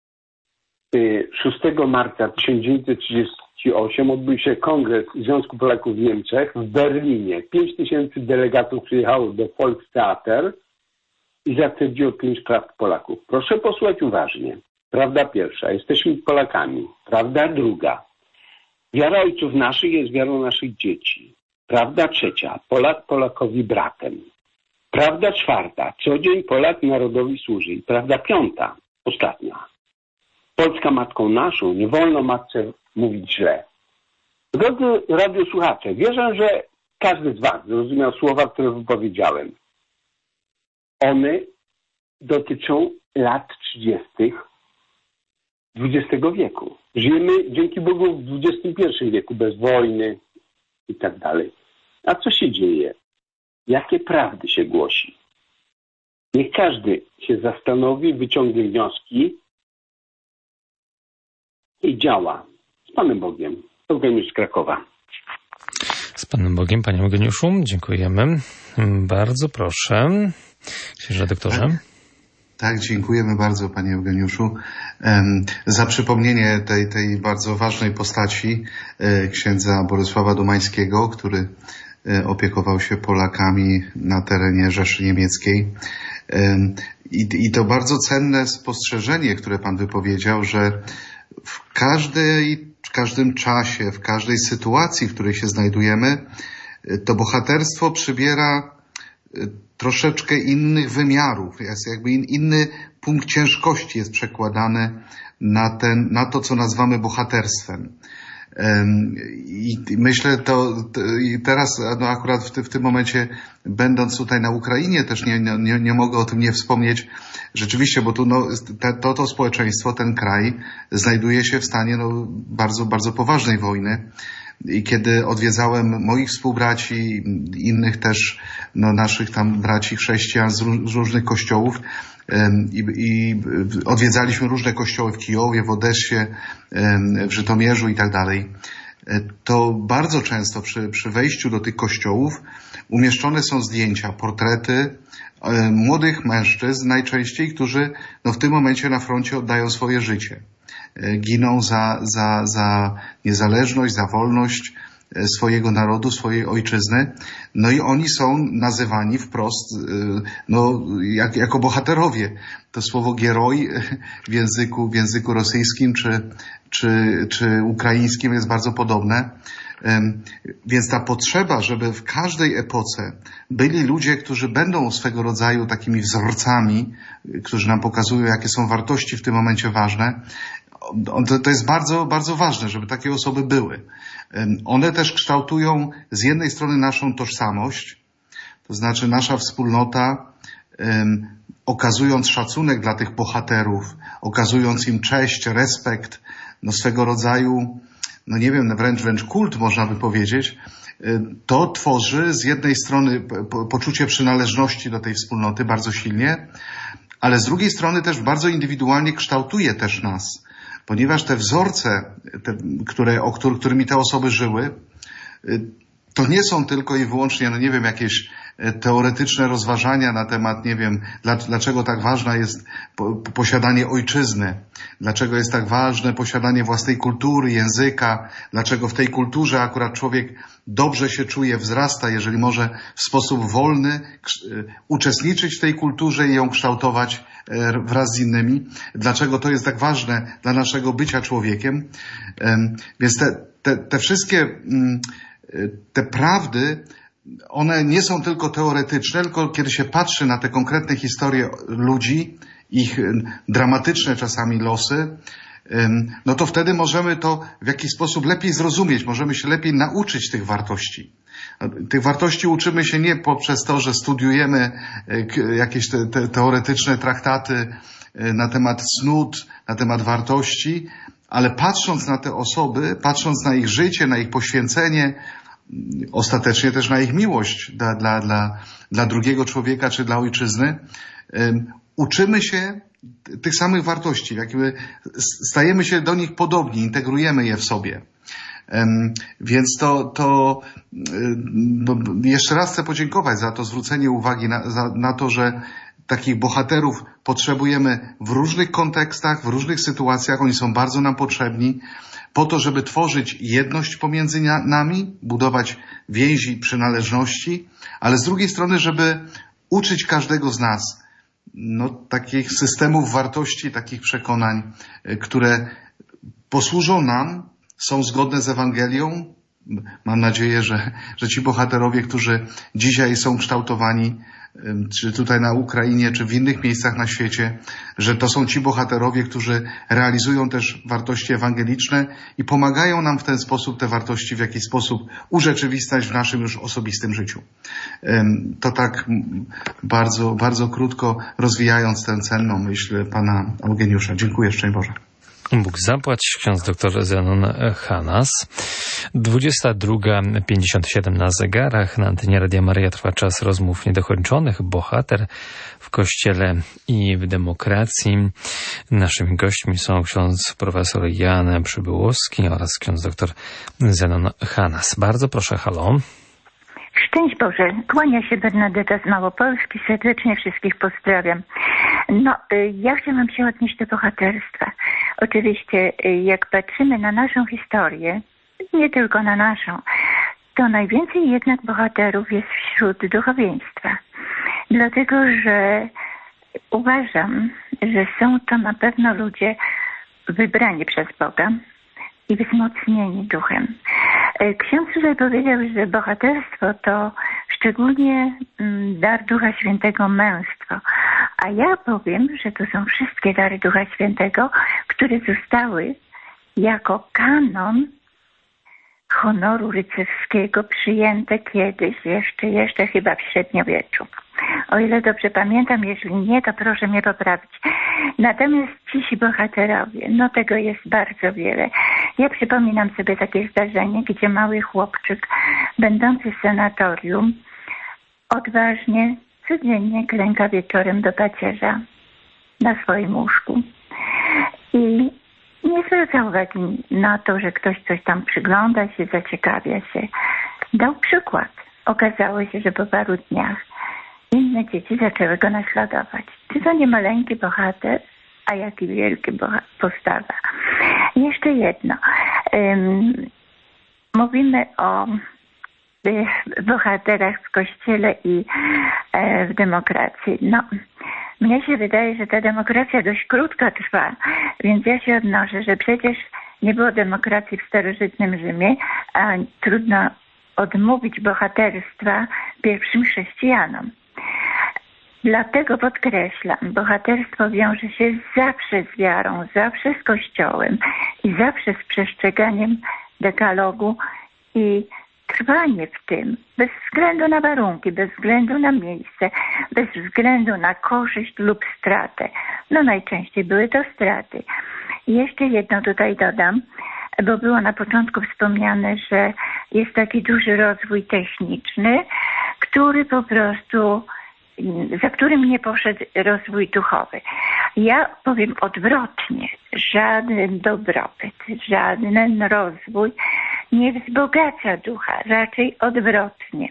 6 marca 1938 odbył się Kongres Związku Polaków w Niemczech w Berlinie. 5000 delegatów przyjechało do Volkstheater i zatwierdziło 5 praw Polaków. Proszę posłuchać uważnie. Prawda pierwsza. Jesteśmy Polakami. Prawda druga. Wiara ojców naszych jest wiarą naszych dzieci. Prawda trzecia. Polak Polakowi bratem. Prawda czwarta. Co dzień Polak narodowi służy. I prawda piąta. Ostatnia. Polska matką naszą. Nie wolno matce mówić źle. Drodzy radiosłuchacze, wierzę, że każdy z was zrozumiał słowa, które wypowiedziałem. One dotyczą lat 30. XX wieku. Żyjemy dzięki Bogu w XXI wieku, bez wojny i tak dalej. A co się dzieje? Jakie prawdy się głosi? Niech każdy się zastanowi, wyciągnie wnioski i działa. Z Panem Bogiem. Eugeniusz z Krakowa. Z Panem Bogiem, Panie Eugeniuszu, dziękujemy. Bardzo proszę. Księże doktorze. Tak, dziękujemy bardzo, Panie Eugeniuszu, za przypomnienie tej bardzo ważnej postaci księdza Bolesława Domańskiego, który opiekował się Polakami na terenie Rzeszy Niemieckiej. I to bardzo cenne spostrzeżenie, które Pan wypowiedział, że w każdym czasie, w każdej sytuacji, w której się znajdujemy, to bohaterstwo przybiera troszeczkę innych wymiarów. Jest jakby inny punkt ciężkości jest przekładany na to, co nazywamy bohaterstwem. I myślę i teraz akurat w tym momencie, będąc tutaj na Ukrainie, też nie mogę o tym nie wspomnieć. Rzeczywiście, bo tu to społeczeństwo, ten kraj znajduje się w stanie bardzo, bardzo poważnej wojny. I kiedy odwiedzałem moich współbraci, innych też naszych tam braci chrześcijan z różnych kościołów, i odwiedzaliśmy różne kościoły w Kijowie, w Odessie, w Żytomierzu i tak dalej, to bardzo często przy wejściu do tych kościołów umieszczone są zdjęcia, portrety młodych mężczyzn najczęściej, którzy w tym momencie na froncie oddają swoje życie. Giną za niezależność, za wolność swojego narodu, swojej ojczyzny. No i oni są nazywani wprost jako bohaterowie. To słowo gieroj w języku rosyjskim czy ukraińskim jest bardzo podobne. Więc ta potrzeba, żeby w każdej epoce byli ludzie, którzy będą swego rodzaju takimi wzorcami, którzy nam pokazują, jakie są wartości w tym momencie ważne, to jest bardzo, bardzo ważne, żeby takie osoby były. One też kształtują z jednej strony naszą tożsamość, to znaczy nasza wspólnota, okazując szacunek dla tych bohaterów, okazując im cześć, respekt, swego rodzaju, nie wiem, wręcz kult można by powiedzieć, to tworzy z jednej strony poczucie przynależności do tej wspólnoty bardzo silnie, ale z drugiej strony też bardzo indywidualnie kształtuje też nas. Ponieważ te wzorce, którymi te osoby żyły, to nie są tylko i wyłącznie, jakieś teoretyczne rozważania na temat, dlaczego tak ważne jest posiadanie ojczyzny, dlaczego jest tak ważne posiadanie własnej kultury, języka, dlaczego w tej kulturze akurat człowiek dobrze się czuje, wzrasta, jeżeli może w sposób wolny uczestniczyć w tej kulturze i ją kształtować wraz z innymi, dlaczego to jest tak ważne dla naszego bycia człowiekiem. Więc te wszystkie te prawdy, one nie są tylko teoretyczne, tylko kiedy się patrzy na te konkretne historie ludzi, ich dramatyczne czasami losy, to wtedy możemy to w jakiś sposób lepiej zrozumieć, możemy się lepiej nauczyć tych wartości. Tych wartości uczymy się nie poprzez to, że studiujemy jakieś teoretyczne traktaty na temat cnót, na temat wartości, ale patrząc na te osoby, patrząc na ich życie, na ich poświęcenie, ostatecznie też na ich miłość dla drugiego człowieka czy dla ojczyzny, uczymy się tych samych wartości, jakby stajemy się do nich podobni, integrujemy je w sobie. Więc jeszcze raz chcę podziękować za to zwrócenie uwagi na to, że takich bohaterów potrzebujemy w różnych kontekstach, w różnych sytuacjach. Oni są bardzo nam potrzebni po to, żeby tworzyć jedność pomiędzy nami, budować więzi przynależności, ale z drugiej strony, żeby uczyć każdego z nas takich systemów wartości, takich przekonań, które posłużą nam, są zgodne z Ewangelią. Mam nadzieję, że ci bohaterowie, którzy dzisiaj są kształtowani, czy tutaj na Ukrainie, czy w innych miejscach na świecie, że to są ci bohaterowie, którzy realizują też wartości ewangeliczne i pomagają nam w ten sposób te wartości w jakiś sposób urzeczywistniać w naszym już osobistym życiu. To tak bardzo, bardzo krótko rozwijając tę cenną myśl pana Eugeniusza. Dziękuję, szczęść Boże. Bóg zapłać, ksiądz dr Zenon Hanas. 22:57 na zegarach. Na antenie Radia Maryja trwa czas rozmów niedokończonych. Bohater w Kościele i w demokracji. Naszymi gośćmi są ksiądz profesor Jan Przybyłowski oraz ksiądz dr Zenon Hanas. Bardzo proszę, halo. Szczęść Boże, kłania się Bernadeta z Małopolski, serdecznie wszystkich pozdrawiam. Ja chciałam się odnieść do bohaterstwa. Oczywiście, jak patrzymy na naszą historię, nie tylko na naszą, to najwięcej jednak bohaterów jest wśród duchowieństwa. Dlatego, że uważam, że są to na pewno ludzie wybrani przez Boga i wzmocnieni duchem. Ksiądz tutaj powiedział, że bohaterstwo to szczególnie dar Ducha Świętego, męstwo. A ja powiem, że to są wszystkie dary Ducha Świętego, które zostały jako kanon honoru rycerskiego przyjęte kiedyś, jeszcze chyba w średniowieczu. O ile dobrze pamiętam, jeśli nie, to proszę mnie poprawić. Natomiast ci bohaterowie, tego jest bardzo wiele. Ja przypominam sobie takie zdarzenie, gdzie mały chłopczyk, będący w sanatorium, odważnie, codziennie klęka wieczorem do pacierza na swoim łóżku. I nie zwraca uwagi na to, że ktoś coś tam przygląda się, zaciekawia się. Dał przykład. Okazało się, że po paru dniach inne dzieci zaczęły go naśladować. Czy to nie maleńki bohater, a jaki wielki postawa. Jeszcze jedno. Mówimy o bohaterach w Kościele i w demokracji. Mnie się wydaje, że ta demokracja dość krótko trwa, więc ja się odnoszę, że przecież nie było demokracji w starożytnym Rzymie, a trudno odmówić bohaterstwa pierwszym chrześcijanom. Dlatego podkreślam, bohaterstwo wiąże się zawsze z wiarą, zawsze z Kościołem i zawsze z przestrzeganiem dekalogu i trwanie w tym, bez względu na warunki, bez względu na miejsce, bez względu na korzyść lub stratę. Najczęściej były to straty. I jeszcze jedno tutaj dodam, bo było na początku wspomniane, że jest taki duży rozwój techniczny, który po prostu, za którym nie poszedł rozwój duchowy. Ja powiem odwrotnie, żaden dobrobyt, żaden rozwój nie wzbogaca ducha, raczej odwrotnie.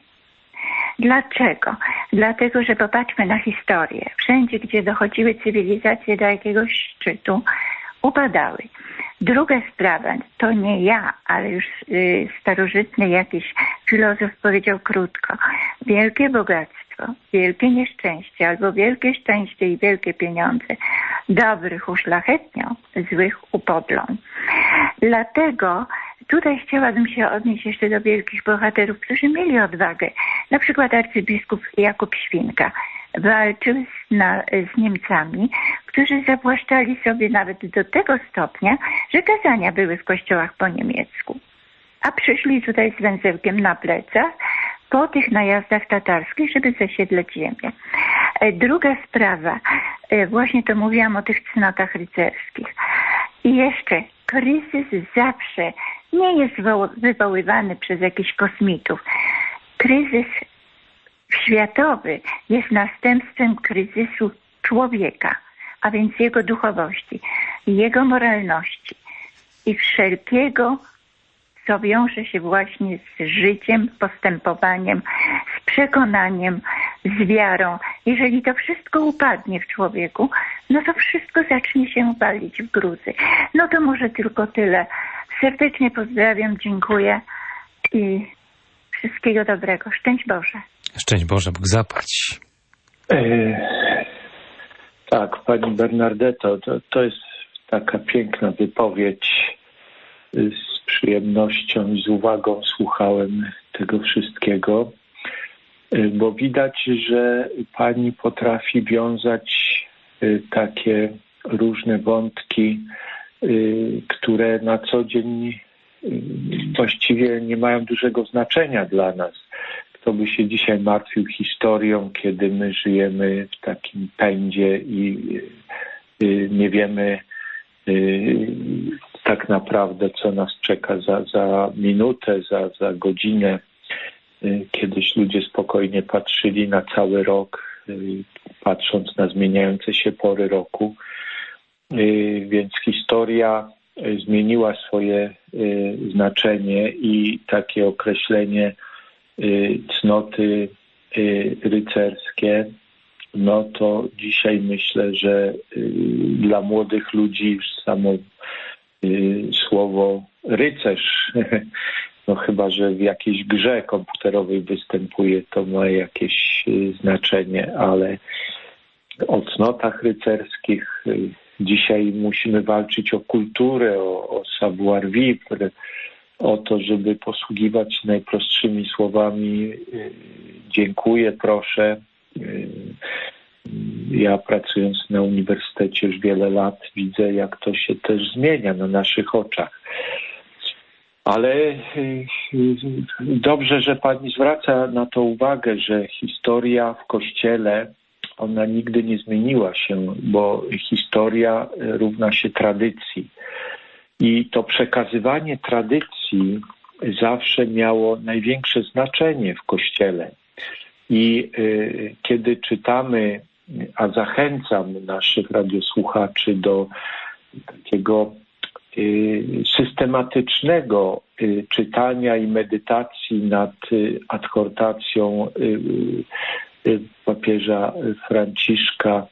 Dlaczego? Dlatego, że popatrzmy na historię. Wszędzie, gdzie dochodziły cywilizacje do jakiegoś szczytu, upadały. Druga sprawa, to nie ja, ale już starożytny jakiś filozof powiedział krótko. Wielkie bogactwo, wielkie nieszczęście, albo wielkie szczęście i wielkie pieniądze dobrych uszlachetnią, złych upodlą. Dlatego tutaj chciałabym się odnieść jeszcze do wielkich bohaterów, którzy mieli odwagę. Na przykład arcybiskup Jakub Świnka walczył z Niemcami, którzy zawłaszczali sobie nawet do tego stopnia, że kazania były w kościołach po niemiecku. A przyszli tutaj z węzełkiem na plecach po tych najazdach tatarskich, żeby zasiedleć ziemię. Druga sprawa, właśnie to mówiłam o tych cnotach rycerskich. I jeszcze kryzys zawsze nie jest wywoływany przez jakichś kosmitów. Kryzys światowy jest następstwem kryzysu człowieka, a więc jego duchowości, jego moralności i wszelkiego, co wiąże się właśnie z życiem, postępowaniem, z przekonaniem, z wiarą. Jeżeli to wszystko upadnie w człowieku, to wszystko zacznie się palić w gruzy. To może tylko tyle. Serdecznie pozdrawiam, dziękuję i wszystkiego dobrego. Szczęść Boże. Szczęść Boże, Bóg zapłać. Tak, pani Bernardetto, to jest taka piękna wypowiedź. Z przyjemnością i z uwagą słuchałem tego wszystkiego, bo widać, że pani potrafi wiązać takie różne wątki, które na co dzień właściwie nie mają dużego znaczenia dla nas. Kto by się dzisiaj martwił historią, kiedy my żyjemy w takim pędzie i nie wiemy tak naprawdę, co nas czeka za minutę, za godzinę. Kiedyś ludzie spokojnie patrzyli na cały rok, patrząc na zmieniające się pory roku. Więc historia zmieniła swoje znaczenie i takie określenie cnoty rycerskie, no to dzisiaj myślę, że dla młodych ludzi już samo słowo rycerz, no chyba że w jakiejś grze komputerowej występuje, to ma jakieś znaczenie, ale o cnotach rycerskich dzisiaj musimy walczyć o kulturę, o savoir vivre, o to, żeby posługiwać najprostszymi słowami dziękuję, proszę. Ja pracując na uniwersytecie już wiele lat widzę, jak to się też zmienia na naszych oczach. Ale dobrze, że pani zwraca na to uwagę, że historia w Kościele, ona nigdy nie zmieniła się, bo historia równa się tradycji. I to przekazywanie tradycji zawsze miało największe znaczenie w Kościele. I kiedy czytamy, a zachęcam naszych radiosłuchaczy do takiego systematycznego czytania i medytacji nad adhortacją papieża Franciszka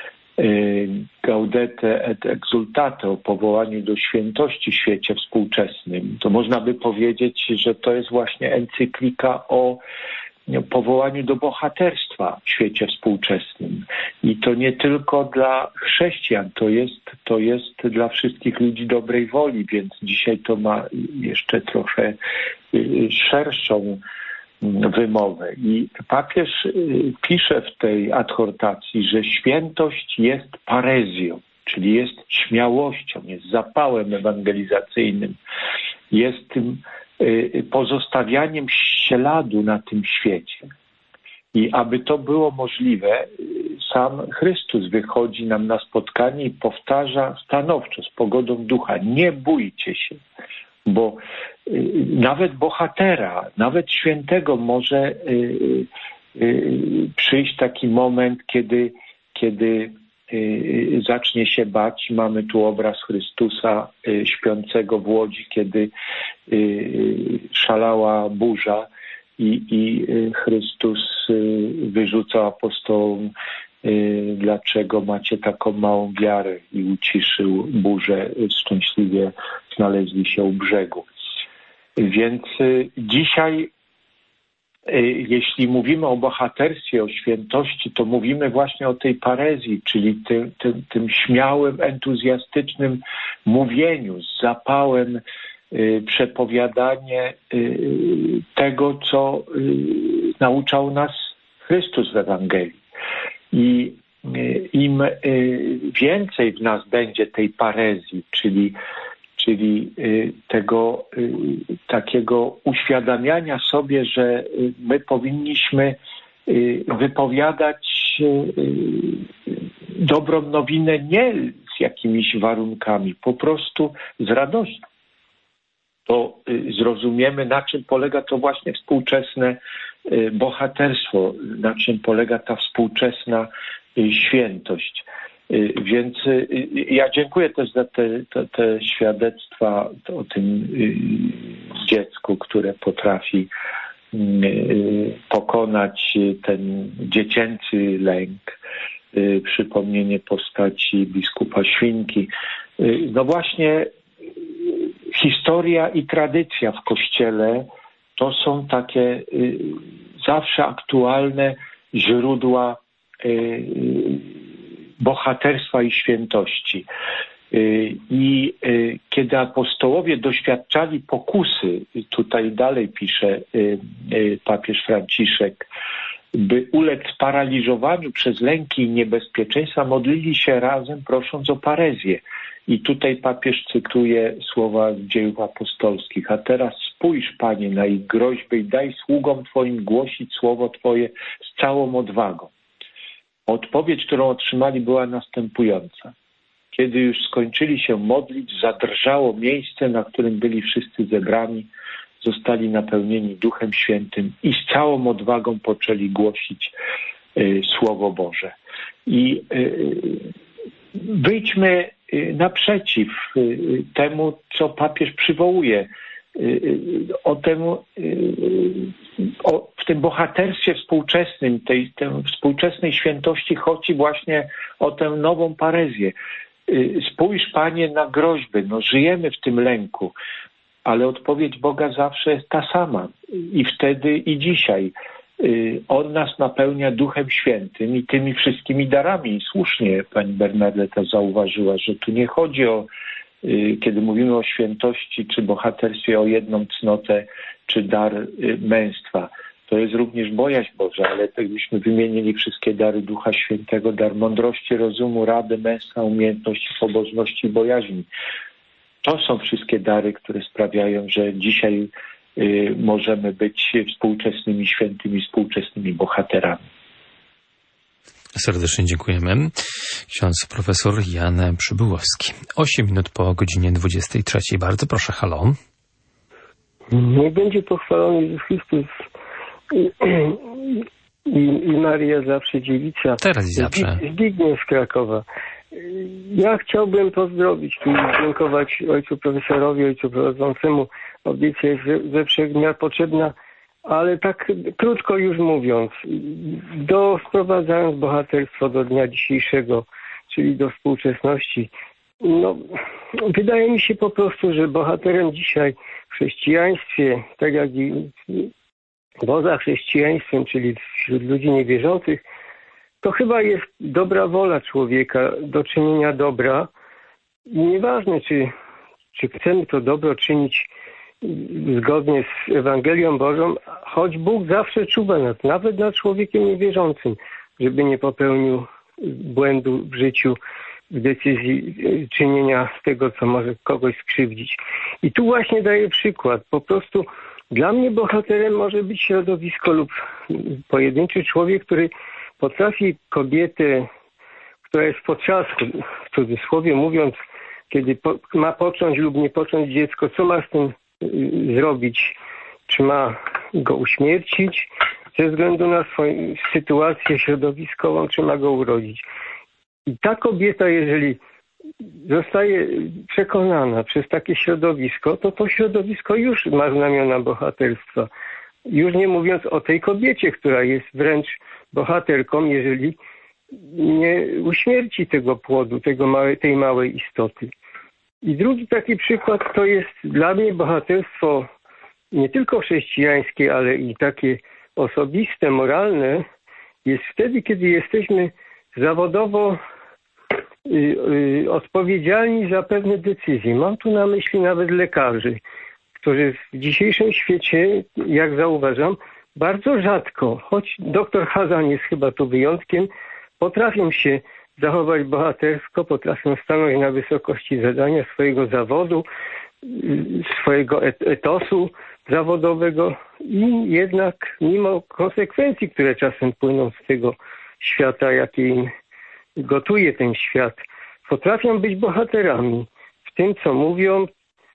Gaudete et Exsultate o powołaniu do świętości w świecie współczesnym, to można by powiedzieć, że to jest właśnie encyklika o powołaniu do bohaterstwa w świecie współczesnym. I to nie tylko dla chrześcijan, to jest dla wszystkich ludzi dobrej woli, więc dzisiaj to ma jeszcze trochę szerszą wymowę. I papież pisze w tej adhortacji, że świętość jest parezją, czyli jest śmiałością, jest zapałem ewangelizacyjnym, jest tym pozostawianiem śladu na tym świecie. I aby to było możliwe, sam Chrystus wychodzi nam na spotkanie i powtarza stanowczo, z pogodą ducha, nie bójcie się, bo nawet bohatera, nawet świętego może przyjść taki moment, kiedy zacznie się bać. Mamy tu obraz Chrystusa śpiącego w łodzi, kiedy szalała burza i Chrystus wyrzucał apostołom, dlaczego macie taką małą wiarę, i uciszył burzę, szczęśliwie znaleźli się u brzegu. Więc dzisiaj, jeśli mówimy o bohaterstwie, o świętości, to mówimy właśnie o tej parezji, czyli tym śmiałym, entuzjastycznym mówieniu, z zapałem przepowiadanie tego, co nauczał nas Chrystus w Ewangelii. I im więcej w nas będzie tej parezji, czyli tego takiego uświadamiania sobie, że my powinniśmy wypowiadać dobrą nowinę nie z jakimiś warunkami, po prostu z radością. To zrozumiemy, na czym polega to właśnie współczesne bohaterstwo, na czym polega ta współczesna świętość. Więc ja dziękuję też za te świadectwa o tym dziecku, które potrafi pokonać ten dziecięcy lęk, przypomnienie postaci biskupa Świnki. No właśnie historia i tradycja w Kościele to są takie bohaterstwa i świętości. I kiedy apostołowie doświadczali pokusy, tutaj dalej pisze papież Franciszek, by ulec sparaliżowaniu przez lęki i niebezpieczeństwa, modlili się razem, prosząc o parezję. I tutaj papież cytuje słowa z Dziejów Apostolskich. A teraz spójrz, Panie, na ich groźby i daj sługom Twoim głosić słowo Twoje z całą odwagą. Odpowiedź, którą otrzymali, była następująca. Kiedy już skończyli się modlić, zadrżało miejsce, na którym byli wszyscy zebrani, zostali napełnieni Duchem Świętym i z całą odwagą poczęli głosić Słowo Boże. I wyjdźmy naprzeciw temu, co papież przywołuje, w tym bohaterstwie współczesnym, tej współczesnej świętości chodzi właśnie o tę nową parezję. Spójrz, Panie, na groźby. No, żyjemy w tym lęku, ale odpowiedź Boga zawsze jest ta sama. I wtedy, i dzisiaj. On nas napełnia Duchem Świętym i tymi wszystkimi darami. I słusznie pani Bernadetta zauważyła, że tu nie chodzi o, kiedy mówimy o świętości czy bohaterstwie, o jedną cnotę czy dar męstwa. To jest również bojaźń Boża, ale gdybyśmy wymienili wszystkie dary Ducha Świętego, dar mądrości, rozumu, rady, męstwa, umiejętności, pobożności i bojaźni. To są wszystkie dary, które sprawiają, że dzisiaj możemy być współczesnymi świętymi, współczesnymi bohaterami. Serdecznie dziękujemy. Ksiądz profesor Jan Przybyłowski. 8 minut po godzinie 23. Bardzo proszę, halo. Niech będzie pochwalony Jezus Chrystus i Maria zawsze dziewica. Teraz i zawsze. Zbigniew z Krakowa. Ja chciałbym pozdrowić i dziękować ojcu profesorowi, ojcu prowadzącemu. Audycja jest ze wszech miar potrzebna, ale tak krótko już mówiąc, sprowadzając bohaterstwo do dnia dzisiejszego, czyli do współczesności, no, wydaje mi się po prostu, że bohaterem dzisiaj w chrześcijaństwie, tak jak i poza chrześcijaństwem, czyli wśród ludzi niewierzących, to chyba jest dobra wola człowieka do czynienia dobra. I nieważne, czy chcemy to dobro czynić zgodnie z Ewangelią Bożą, choć Bóg zawsze czuwa nawet nad człowiekiem niewierzącym, żeby nie popełnił błędu w życiu, w decyzji czynienia z tego, co może kogoś skrzywdzić. I tu właśnie daję przykład. Po prostu dla mnie bohaterem może być środowisko lub pojedynczy człowiek, który potrafi kobietę, która jest w potrzasku, w cudzysłowie mówiąc, kiedy ma począć lub nie począć dziecko, co ma z tym zrobić? Czy ma go uśmiercić ze względu na swoją sytuację środowiskową, czy ma go urodzić? I ta kobieta, jeżeli zostaje przekonana przez takie środowisko, to środowisko już ma znamiona bohaterstwa. Już nie mówiąc o tej kobiecie, która jest wręcz bohaterką, jeżeli nie uśmierci tego płodu, tej małej istoty. I drugi taki przykład to jest dla mnie bohaterstwo nie tylko chrześcijańskie, ale i takie osobiste, moralne, jest wtedy, kiedy jesteśmy zawodowo odpowiedzialni za pewne decyzje. Mam tu na myśli nawet lekarzy, którzy w dzisiejszym świecie, jak zauważam, bardzo rzadko, choć doktor Hazan jest chyba tu wyjątkiem, potrafią się zachować bohatersko, potrafią stanąć na wysokości zadania swojego zawodu, swojego etosu zawodowego i jednak mimo konsekwencji, które czasem płyną z tego świata, jaki im gotuje ten świat, potrafią być bohaterami w tym, co mówią,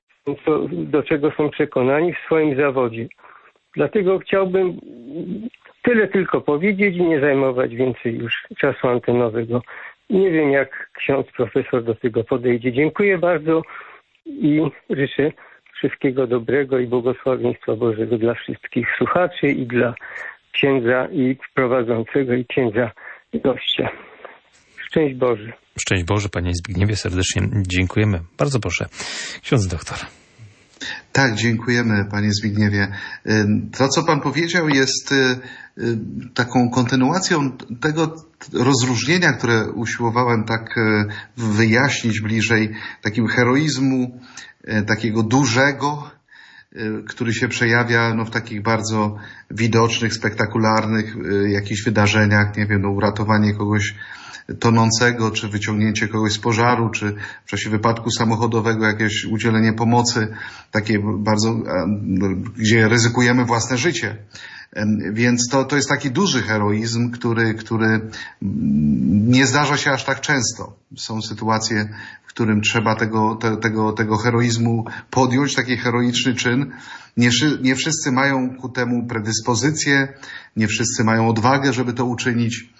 do czego są przekonani w swoim zawodzie. Dlatego chciałbym tyle tylko powiedzieć i nie zajmować więcej już czasu antenowego. Nie wiem, jak ksiądz profesor do tego podejdzie. Dziękuję bardzo i życzę wszystkiego dobrego i błogosławieństwa Bożego dla wszystkich słuchaczy i dla księdza i prowadzącego i księdza gościa. Szczęść Boże. Szczęść Boże, panie Zbigniewie, serdecznie dziękujemy. Bardzo proszę, ksiądz doktor. Tak, dziękujemy panie Zbigniewie. To, co pan powiedział, jest taką kontynuacją tego rozróżnienia, które usiłowałem tak wyjaśnić bliżej, takiego heroizmu, takiego dużego, który się przejawia w takich bardzo widocznych, spektakularnych jakichś wydarzeniach, nie wiem, uratowanie kogoś tonącego, czy wyciągnięcie kogoś z pożaru, czy w czasie wypadku samochodowego jakieś udzielenie pomocy, takie bardzo, gdzie ryzykujemy własne życie. Więc to jest taki duży heroizm, który nie zdarza się aż tak często. Są sytuacje, w którym trzeba tego heroizmu podjąć, taki heroiczny czyn. Nie wszyscy mają ku temu predyspozycję, nie wszyscy mają odwagę, żeby to uczynić.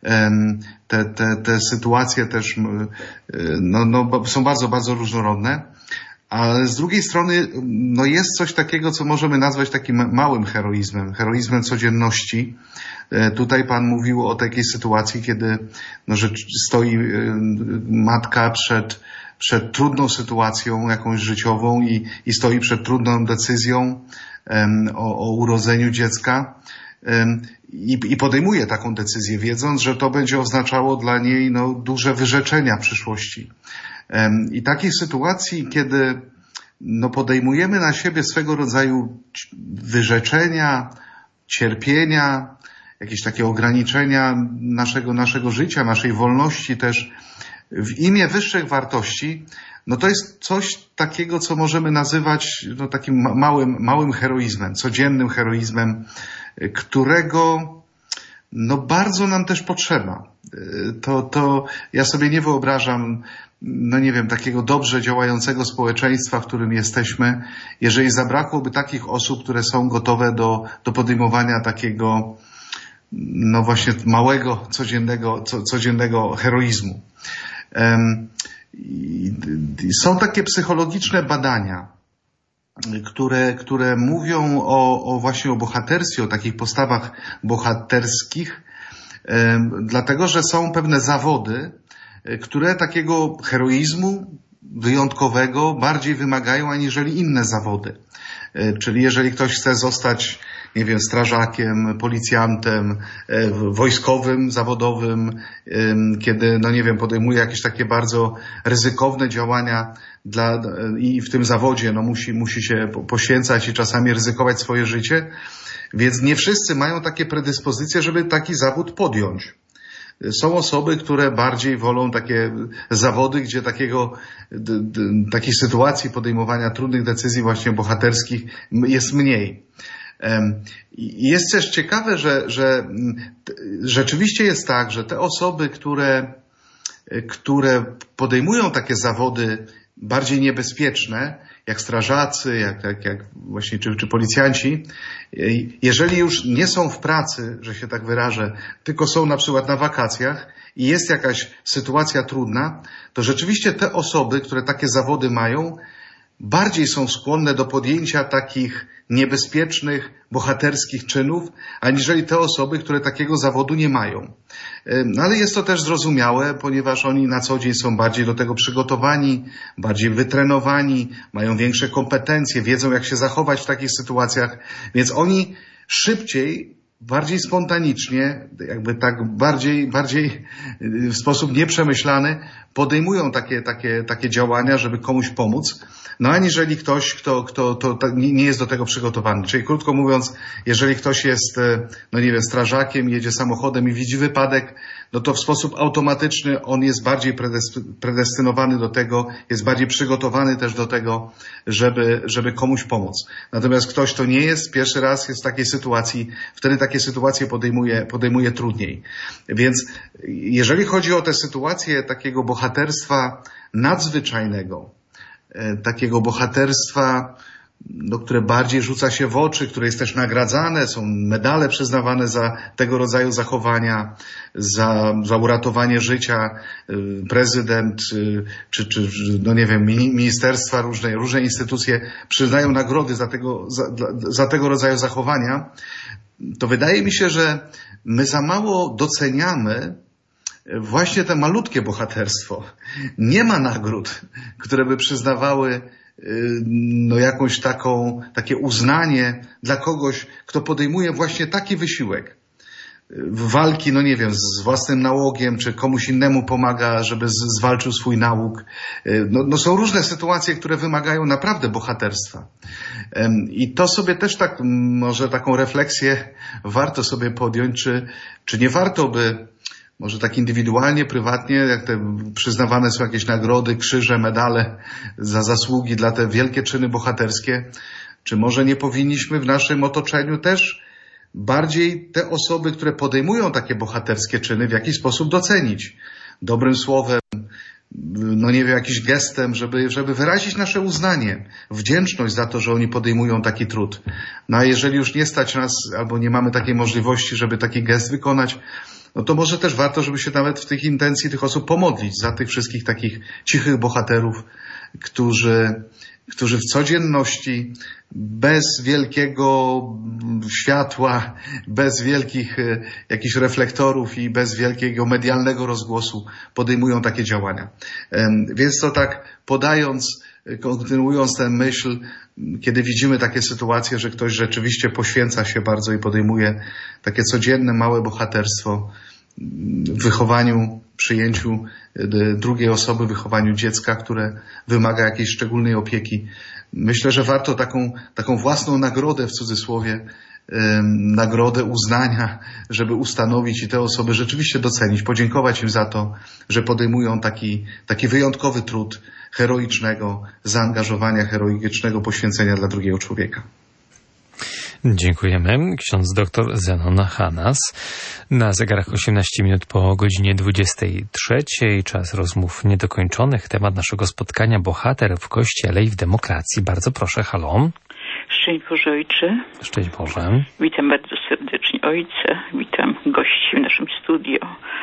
Te sytuacje też są bardzo, bardzo różnorodne. Ale z drugiej strony jest coś takiego, co możemy nazwać takim małym heroizmem codzienności. Tutaj pan mówił o takiej sytuacji, kiedy że stoi matka przed trudną sytuacją jakąś życiową i stoi przed trudną decyzją o urodzeniu dziecka. I podejmuje taką decyzję, wiedząc, że to będzie oznaczało dla niej duże wyrzeczenia w przyszłości. I takiej sytuacji, kiedy podejmujemy na siebie swego rodzaju wyrzeczenia, cierpienia, jakieś takie ograniczenia naszego życia, naszej wolności też w imię wyższych wartości, to jest coś takiego, co możemy nazywać takim małym heroizmem, codziennym heroizmem, którego bardzo nam też potrzeba. To ja sobie nie wyobrażam, nie wiem, takiego dobrze działającego społeczeństwa, w którym jesteśmy, jeżeli zabrakłoby takich osób, które są gotowe do podejmowania takiego, właśnie małego, codziennego heroizmu. Są takie psychologiczne badania, które mówią właśnie o bohaterstwie, o takich postawach bohaterskich, dlatego, że są pewne zawody, które takiego heroizmu wyjątkowego bardziej wymagają aniżeli inne zawody. Czyli jeżeli ktoś chce zostać, nie wiem, strażakiem, policjantem, wojskowym, zawodowym, kiedy, podejmuje jakieś takie bardzo ryzykowne działania i w tym zawodzie, musi się poświęcać i czasami ryzykować swoje życie, więc nie wszyscy mają takie predyspozycje, żeby taki zawód podjąć. Są osoby, które bardziej wolą takie zawody, gdzie takiej sytuacji podejmowania trudnych decyzji właśnie bohaterskich jest mniej. I jest też ciekawe, że rzeczywiście jest tak, że te osoby, które podejmują takie zawody bardziej niebezpieczne, jak strażacy, jak właśnie czy policjanci, jeżeli już nie są w pracy, że się tak wyrażę, tylko są na przykład na wakacjach i jest jakaś sytuacja trudna, to rzeczywiście te osoby, które takie zawody mają, bardziej są skłonne do podjęcia takich niebezpiecznych, bohaterskich czynów, aniżeli te osoby, które takiego zawodu nie mają. Ale jest to też zrozumiałe, ponieważ oni na co dzień są bardziej do tego przygotowani, bardziej wytrenowani, mają większe kompetencje, wiedzą jak się zachować w takich sytuacjach, więc oni szybciej, bardziej spontanicznie, jakby tak bardziej w sposób nieprzemyślany podejmują takie działania, żeby komuś pomóc, aniżeli ktoś, kto nie jest do tego przygotowany. Czyli krótko mówiąc, jeżeli ktoś jest, strażakiem, jedzie samochodem i widzi wypadek, to w sposób automatyczny on jest bardziej predestynowany do tego, jest bardziej przygotowany też do tego, żeby komuś pomóc. Natomiast ktoś, kto nie jest, pierwszy raz jest w takiej sytuacji, wtedy takie sytuacje podejmuje trudniej. Więc jeżeli chodzi o tę sytuację takiego bohaterstwa nadzwyczajnego, takiego bohaterstwa, które bardziej rzuca się w oczy, które jest też nagradzane, są medale przyznawane za tego rodzaju zachowania, za uratowanie życia. Prezydent czy ministerstwa, różne instytucje przyznają nagrody za tego rodzaju zachowania. To wydaje mi się, że my za mało doceniamy właśnie te malutkie bohaterstwo. Nie ma nagród, które by przyznawały jakąś takie uznanie dla kogoś, kto podejmuje właśnie taki wysiłek walki, z własnym nałogiem, czy komuś innemu pomaga, żeby zwalczył swój nałóg. Są różne sytuacje, które wymagają naprawdę bohaterstwa. I to sobie też może taką refleksję warto sobie podjąć, czy nie warto by może tak indywidualnie, prywatnie, jak te przyznawane są jakieś nagrody, krzyże, medale za zasługi dla te wielkie czyny bohaterskie, czy może nie powinniśmy w naszym otoczeniu też bardziej te osoby, które podejmują takie bohaterskie czyny, w jakiś sposób docenić. Dobrym słowem, jakimś gestem, żeby wyrazić nasze uznanie, wdzięczność za to, że oni podejmują taki trud. A jeżeli już nie stać nas, albo nie mamy takiej możliwości, żeby taki gest wykonać, to może też warto, żeby się nawet w tych intencji tych osób pomodlić za tych wszystkich takich cichych bohaterów, którzy w codzienności, bez wielkiego światła, bez wielkich jakichś reflektorów i bez wielkiego medialnego rozgłosu podejmują takie działania. Więc to tak kontynuując tę myśl, kiedy widzimy takie sytuacje, że ktoś rzeczywiście poświęca się bardzo i podejmuje takie codzienne, małe bohaterstwo w wychowaniu, przyjęciu drugiej osoby, wychowaniu dziecka, które wymaga jakiejś szczególnej opieki. Myślę, że warto taką własną nagrodę, w cudzysłowie, nagrodę uznania, żeby ustanowić i te osoby rzeczywiście docenić, podziękować im za to, że podejmują taki wyjątkowy trud heroicznego zaangażowania, heroicznego poświęcenia dla drugiego człowieka. Dziękujemy. Ksiądz dr Zenon Hanas. Na zegarach 18 minut po godzinie 23. Czas rozmów niedokończonych. Temat naszego spotkania: bohater w Kościele i w demokracji. Bardzo proszę, halo. Szczęść Boże, Ojcze. Szczęść Boże. Witam bardzo serdecznie Ojca. Witam gości w naszym studio.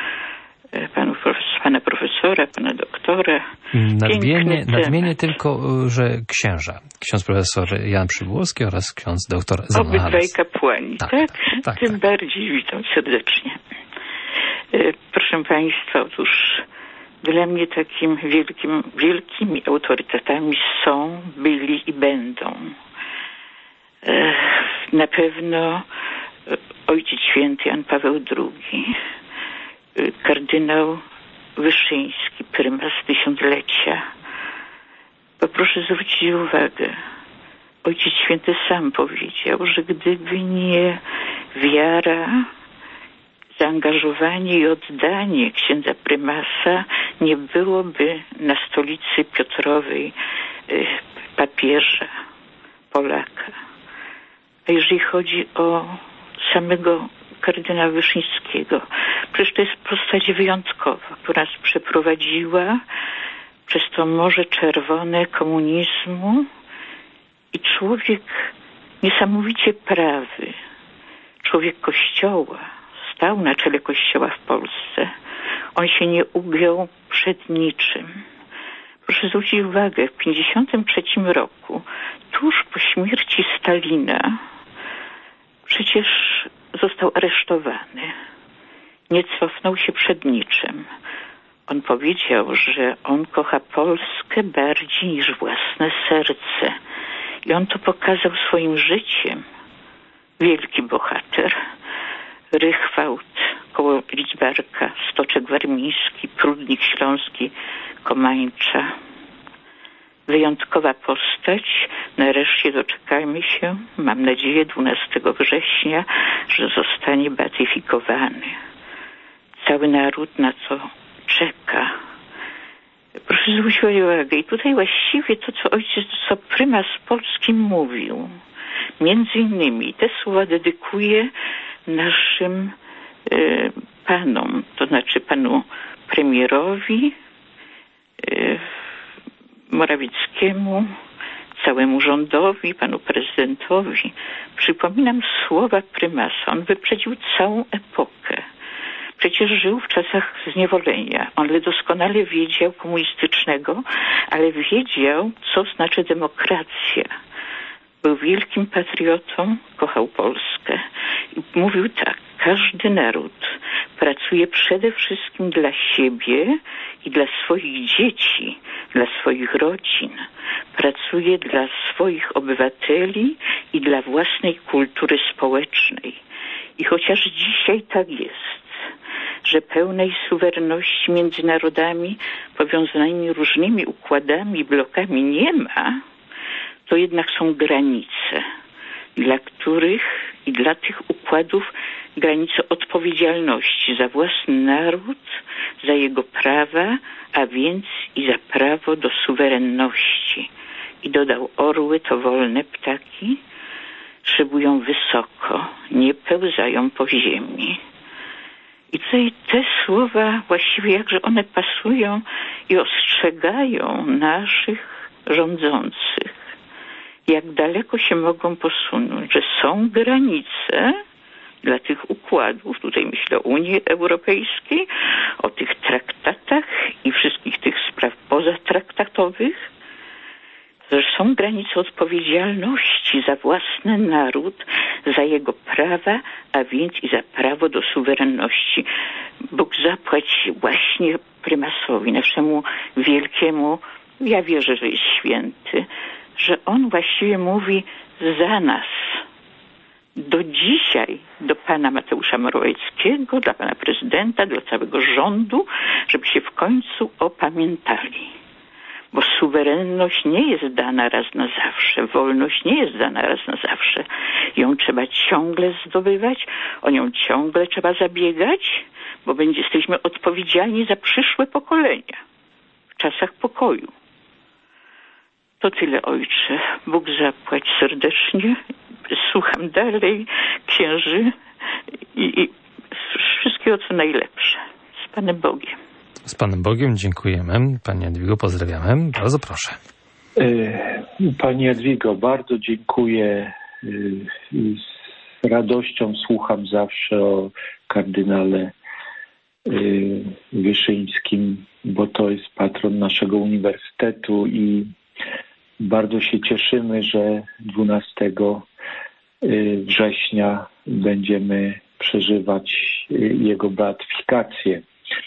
Pana profesora, pana doktora. Nadmienię tylko, że ksiądz profesor Jan Przybłowski oraz ksiądz doktor Zenon Hanas. Obydwaj kapłani, tak? Tym bardziej witam serdecznie. Proszę Państwa, otóż dla mnie takim wielkimi autorytetami byli i będą na pewno Ojciec Święty Jan Paweł II, kardynał Wyszyński, prymas tysiąclecia. Bo proszę zwrócić uwagę, Ojciec Święty sam powiedział, że gdyby nie wiara, zaangażowanie i oddanie księdza prymasa, nie byłoby na stolicy Piotrowej papieża, Polaka. A jeżeli chodzi o samego kardynała Wyszyńskiego, przecież to jest postać wyjątkowa, która nas przeprowadziła przez to Morze Czerwone komunizmu i człowiek niesamowicie prawy, człowiek Kościoła, stał na czele Kościoła w Polsce. On się nie ugiął przed niczym. Proszę zwrócić uwagę, w 1953 roku, tuż po śmierci Stalina, przecież został aresztowany. Nie cofnął się przed niczym. On powiedział, że on kocha Polskę bardziej niż własne serce. I on to pokazał swoim życiem. Wielki bohater. Rychwałt koło Lidzbarka, Stoczek Warmiński, Prudnik Śląski, Komańcza. Wyjątkowa postać. Nareszcie doczekajmy się, mam nadzieję, 12 września, że zostanie beatyfikowany. Cały naród na to czeka. Proszę zwrócić uwagę. I tutaj właściwie to, co prymas Polski mówił, między innymi te słowa dedykuję naszym panom, to znaczy panu premierowi Morawieckiemu, całemu rządowi, panu prezydentowi. Przypominam słowa prymasa. On wyprzedził całą epokę. Przecież żył w czasach zniewolenia. On doskonale wiedział komunistycznego, ale wiedział, co znaczy demokracja. Był wielkim patriotą, kochał Polskę. I mówił tak: każdy naród pracuje przede wszystkim dla siebie i dla swoich dzieci, dla swoich rodzin. Pracuje dla swoich obywateli i dla własnej kultury społecznej. I chociaż dzisiaj tak jest, że pełnej suwerenności między narodami powiązanymi różnymi układami i blokami nie ma, to jednak są granice, dla których i dla tych układów granice odpowiedzialności za własny naród, za jego prawa, a więc i za prawo do suwerenności. I dodał: orły to wolne ptaki, szybują wysoko, nie pełzają po ziemi. I tutaj te słowa właściwie jakże one pasują i ostrzegają naszych rządzących, jak daleko się mogą posunąć, że są granice dla tych układów, tutaj myślę o Unii Europejskiej, o tych traktatach i wszystkich tych spraw pozatraktatowych, że są granice odpowiedzialności za własny naród, za jego prawa, a więc i za prawo do suwerenności. Bóg zapłać właśnie prymasowi, naszemu wielkiemu, ja wierzę, że jest święty, że on właściwie mówi za nas. Do dzisiaj, do pana Mateusza Morawieckiego, dla pana prezydenta, dla całego rządu, żeby się w końcu opamiętali. Bo suwerenność nie jest dana raz na zawsze, wolność nie jest dana raz na zawsze. Ją trzeba ciągle zdobywać, o nią ciągle trzeba zabiegać, bo jesteśmy odpowiedzialni za przyszłe pokolenia w czasach pokoju. To tyle, ojcze. Bóg zapłać serdecznie. Słucham dalej księży i wszystkiego co najlepsze. Z Panem Bogiem. Z Panem Bogiem dziękujemy. Pani Jadwigo, pozdrawiamy. Bardzo proszę. Pani Jadwigo, bardzo dziękuję. Z radością słucham zawsze o kardynale Wyszyńskim, bo to jest patron naszego uniwersytetu i bardzo się cieszymy, że 12 września będziemy przeżywać jego beatyfikację.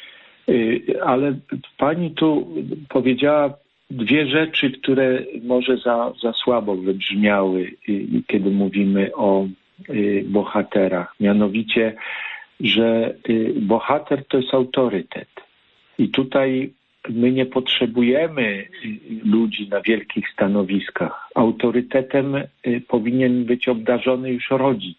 Ale pani tu powiedziała dwie rzeczy, które może za słabo wybrzmiały, kiedy mówimy o bohaterach. Mianowicie, że bohater to jest autorytet. I tutaj my nie potrzebujemy ludzi na wielkich stanowiskach. Autorytetem powinien być obdarzony już rodzic.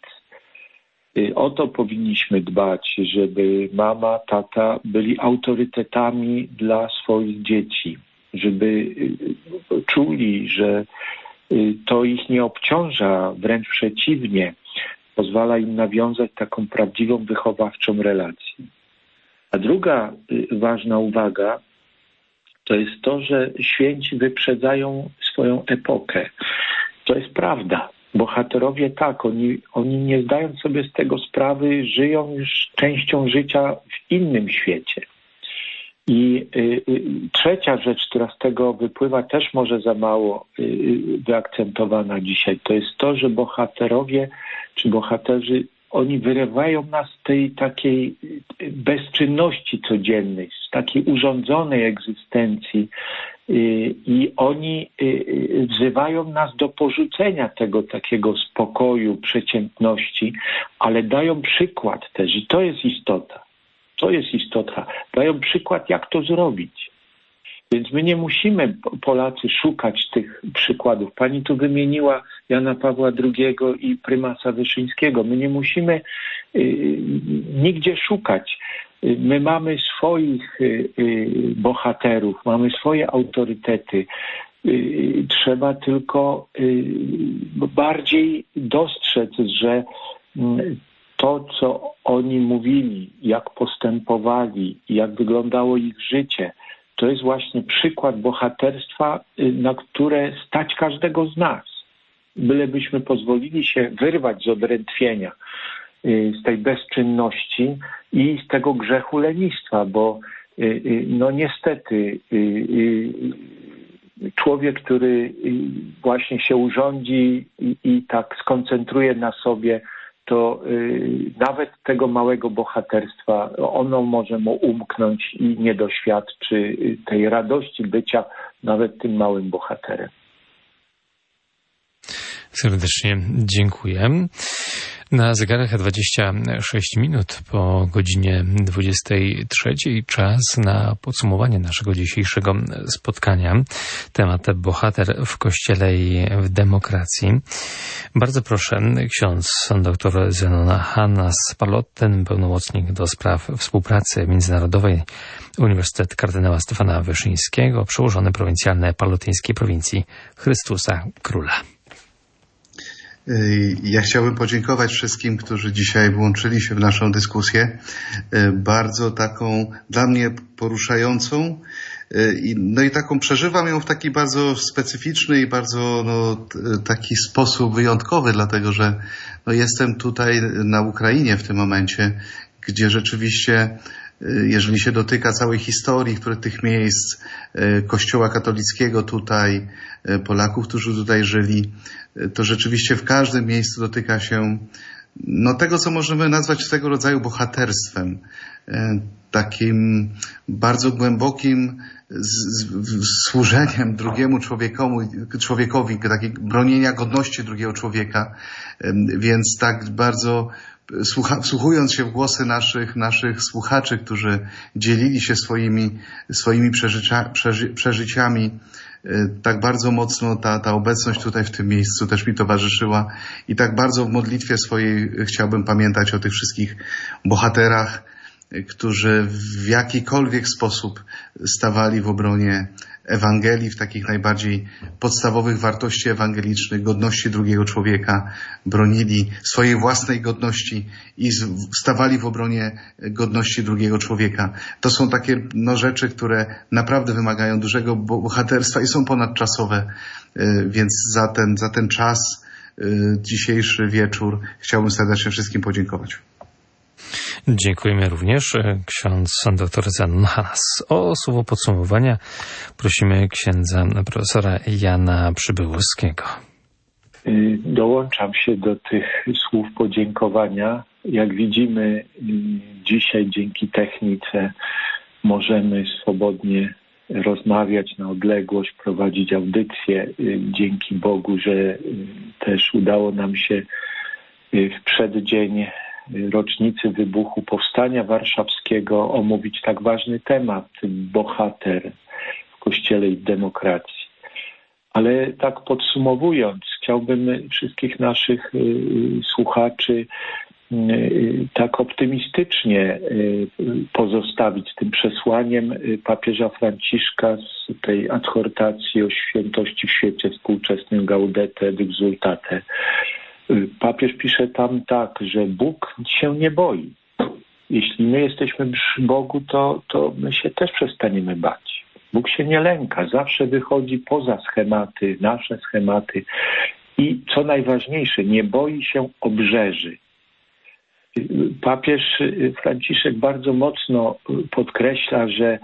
O to powinniśmy dbać, żeby mama, tata byli autorytetami dla swoich dzieci, żeby czuli, że to ich nie obciąża, wręcz przeciwnie, pozwala im nawiązać taką prawdziwą, wychowawczą relację. A druga ważna uwaga to jest to, że święci wyprzedzają swoją epokę. To jest prawda. Bohaterowie tak, oni nie zdając sobie z tego sprawy, żyją już częścią życia w innym świecie. I trzecia rzecz, która z tego wypływa, też może za mało wyakcentowana dzisiaj, to jest to, że bohaterowie czy bohaterzy, oni wyrywają nas z tej takiej bezczynności codziennej, z takiej urządzonej egzystencji i oni wzywają nas do porzucenia tego takiego spokoju, przeciętności, ale dają przykład też i to jest istota. To jest istota. Dają przykład, jak to zrobić. Więc my nie musimy, Polacy, szukać tych przykładów. Pani tu wymieniła Jana Pawła II i prymasa Wyszyńskiego. My nie musimy nigdzie szukać. My mamy swoich bohaterów, mamy swoje autorytety. Trzeba tylko bardziej dostrzec, że to, co oni mówili, jak postępowali, jak wyglądało ich życie, to jest właśnie przykład bohaterstwa, na które stać każdego z nas. Bylebyśmy pozwolili się wyrwać z odrętwienia, z tej bezczynności i z tego grzechu lenistwa, bo no niestety człowiek, który właśnie się urządzi i tak skoncentruje na sobie, to nawet tego małego bohaterstwa ono może mu umknąć i nie doświadczy tej radości bycia nawet tym małym bohaterem. Serdecznie dziękuję. Na zegarach 26 minut po godzinie 23. Czas na podsumowanie naszego dzisiejszego spotkania. Temat bohater w Kościele i w demokracji. Bardzo proszę, ksiądz dr Zenon Hannas-Palotten, pełnomocnik do spraw współpracy międzynarodowej Uniwersytet Kardynała Stefana Wyszyńskiego, przełożony prowincjalny palotyńskiej prowincji Chrystusa Króla. Ja chciałbym podziękować wszystkim, którzy dzisiaj włączyli się w naszą dyskusję. Bardzo taką dla mnie poruszającą. No i taką przeżywam ją w taki bardzo specyficzny i bardzo taki sposób wyjątkowy, dlatego że jestem tutaj na Ukrainie w tym momencie, gdzie rzeczywiście, jeżeli się dotyka całej historii, tych miejsc, Kościoła katolickiego tutaj, Polaków, którzy tutaj żyli, to rzeczywiście w każdym miejscu dotyka się tego, co możemy nazwać swego rodzaju bohaterstwem. Takim bardzo głębokim służeniem drugiemu człowiekowi, takiego bronienia godności drugiego człowieka. Więc tak bardzo wsłuchując się w głosy naszych słuchaczy, którzy dzielili się swoimi przeżyciami, tak bardzo mocno ta obecność tutaj w tym miejscu też mi towarzyszyła i tak bardzo w modlitwie swojej chciałbym pamiętać o tych wszystkich bohaterach, którzy w jakikolwiek sposób stawali w obronie Ewangelii, w takich najbardziej podstawowych wartości ewangelicznych, godności drugiego człowieka, bronili swojej własnej godności i stawali w obronie godności drugiego człowieka. To są takie rzeczy, które naprawdę wymagają dużego bohaterstwa i są ponadczasowe, więc za ten czas, dzisiejszy wieczór chciałbym serdecznie wszystkim podziękować. Dziękujemy również. Ksiądz dr Zenon Hannas. O słowo podsumowania prosimy księdza profesora Jana Przybyłowskiego. Dołączam się do tych słów podziękowania. Jak widzimy, dzisiaj dzięki technice możemy swobodnie rozmawiać na odległość, prowadzić audycje. Dzięki Bogu, że też udało nam się w przeddzień rocznicy wybuchu Powstania Warszawskiego omówić tak ważny temat, bohater w Kościele i w demokracji. Ale tak podsumowując, chciałbym wszystkich naszych słuchaczy tak optymistycznie pozostawić tym przesłaniem papieża Franciszka z tej adhortacji o świętości w świecie współczesnym Gaudete et Exsultate. Papież pisze tam tak, że Bóg się nie boi. Jeśli my jesteśmy przy Bogu, to my się też przestaniemy bać. Bóg się nie lęka, zawsze wychodzi poza schematy, nasze schematy i co najważniejsze, nie boi się obrzeży. Papież Franciszek bardzo mocno podkreśla, że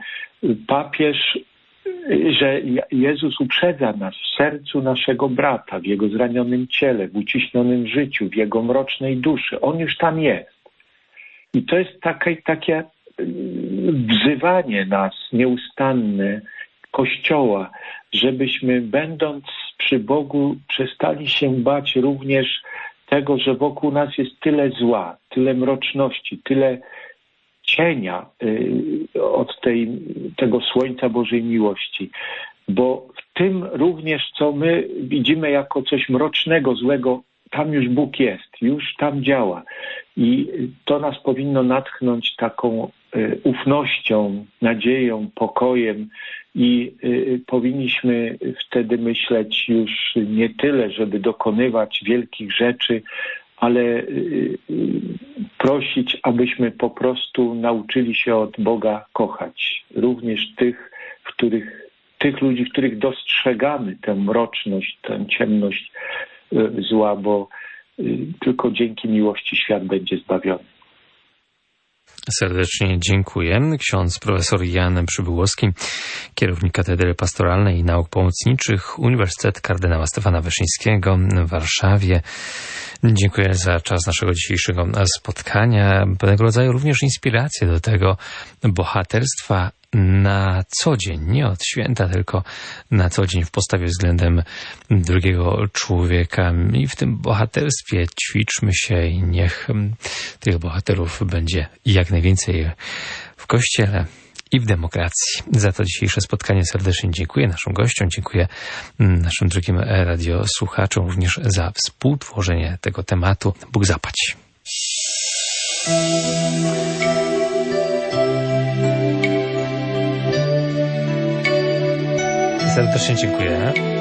że Jezus uprzedza nas w sercu naszego brata, w jego zranionym ciele, w uciśnionym życiu, w jego mrocznej duszy. On już tam jest. I to jest takie wzywanie nas nieustanne Kościoła, żebyśmy będąc przy Bogu przestali się bać również tego, że wokół nas jest tyle zła, tyle mroczności, tyle cienia od tego słońca Bożej miłości. Bo w tym również, co my widzimy jako coś mrocznego, złego, tam już Bóg jest, już tam działa. I to nas powinno natchnąć taką ufnością, nadzieją, pokojem i powinniśmy wtedy myśleć już nie tyle, żeby dokonywać wielkich rzeczy, ale prosić, abyśmy po prostu nauczyli się od Boga kochać. Również tych ludzi, w których dostrzegamy tę mroczność, tę ciemność zła, bo tylko dzięki miłości świat będzie zbawiony. serdecznie dziękuję. Ksiądz profesor Jan Przybyłowski, kierownik Katedry Pastoralnej i Nauk Pomocniczych Uniwersytetu Kardynała Stefana Wyszyńskiego w Warszawie. Dziękuję za czas naszego dzisiejszego spotkania. Pewnego rodzaju również inspirację do tego bohaterstwa na co dzień, nie od święta, tylko na co dzień w postawie względem drugiego człowieka. I w tym bohaterstwie ćwiczmy się i niech tych bohaterów będzie jak najwięcej w Kościele i w demokracji. Za to dzisiejsze spotkanie serdecznie dziękuję naszym gościom, dziękuję naszym drugim radiosłuchaczom również za współtworzenie tego tematu. Bóg zapłać. Serdecznie dziękuję.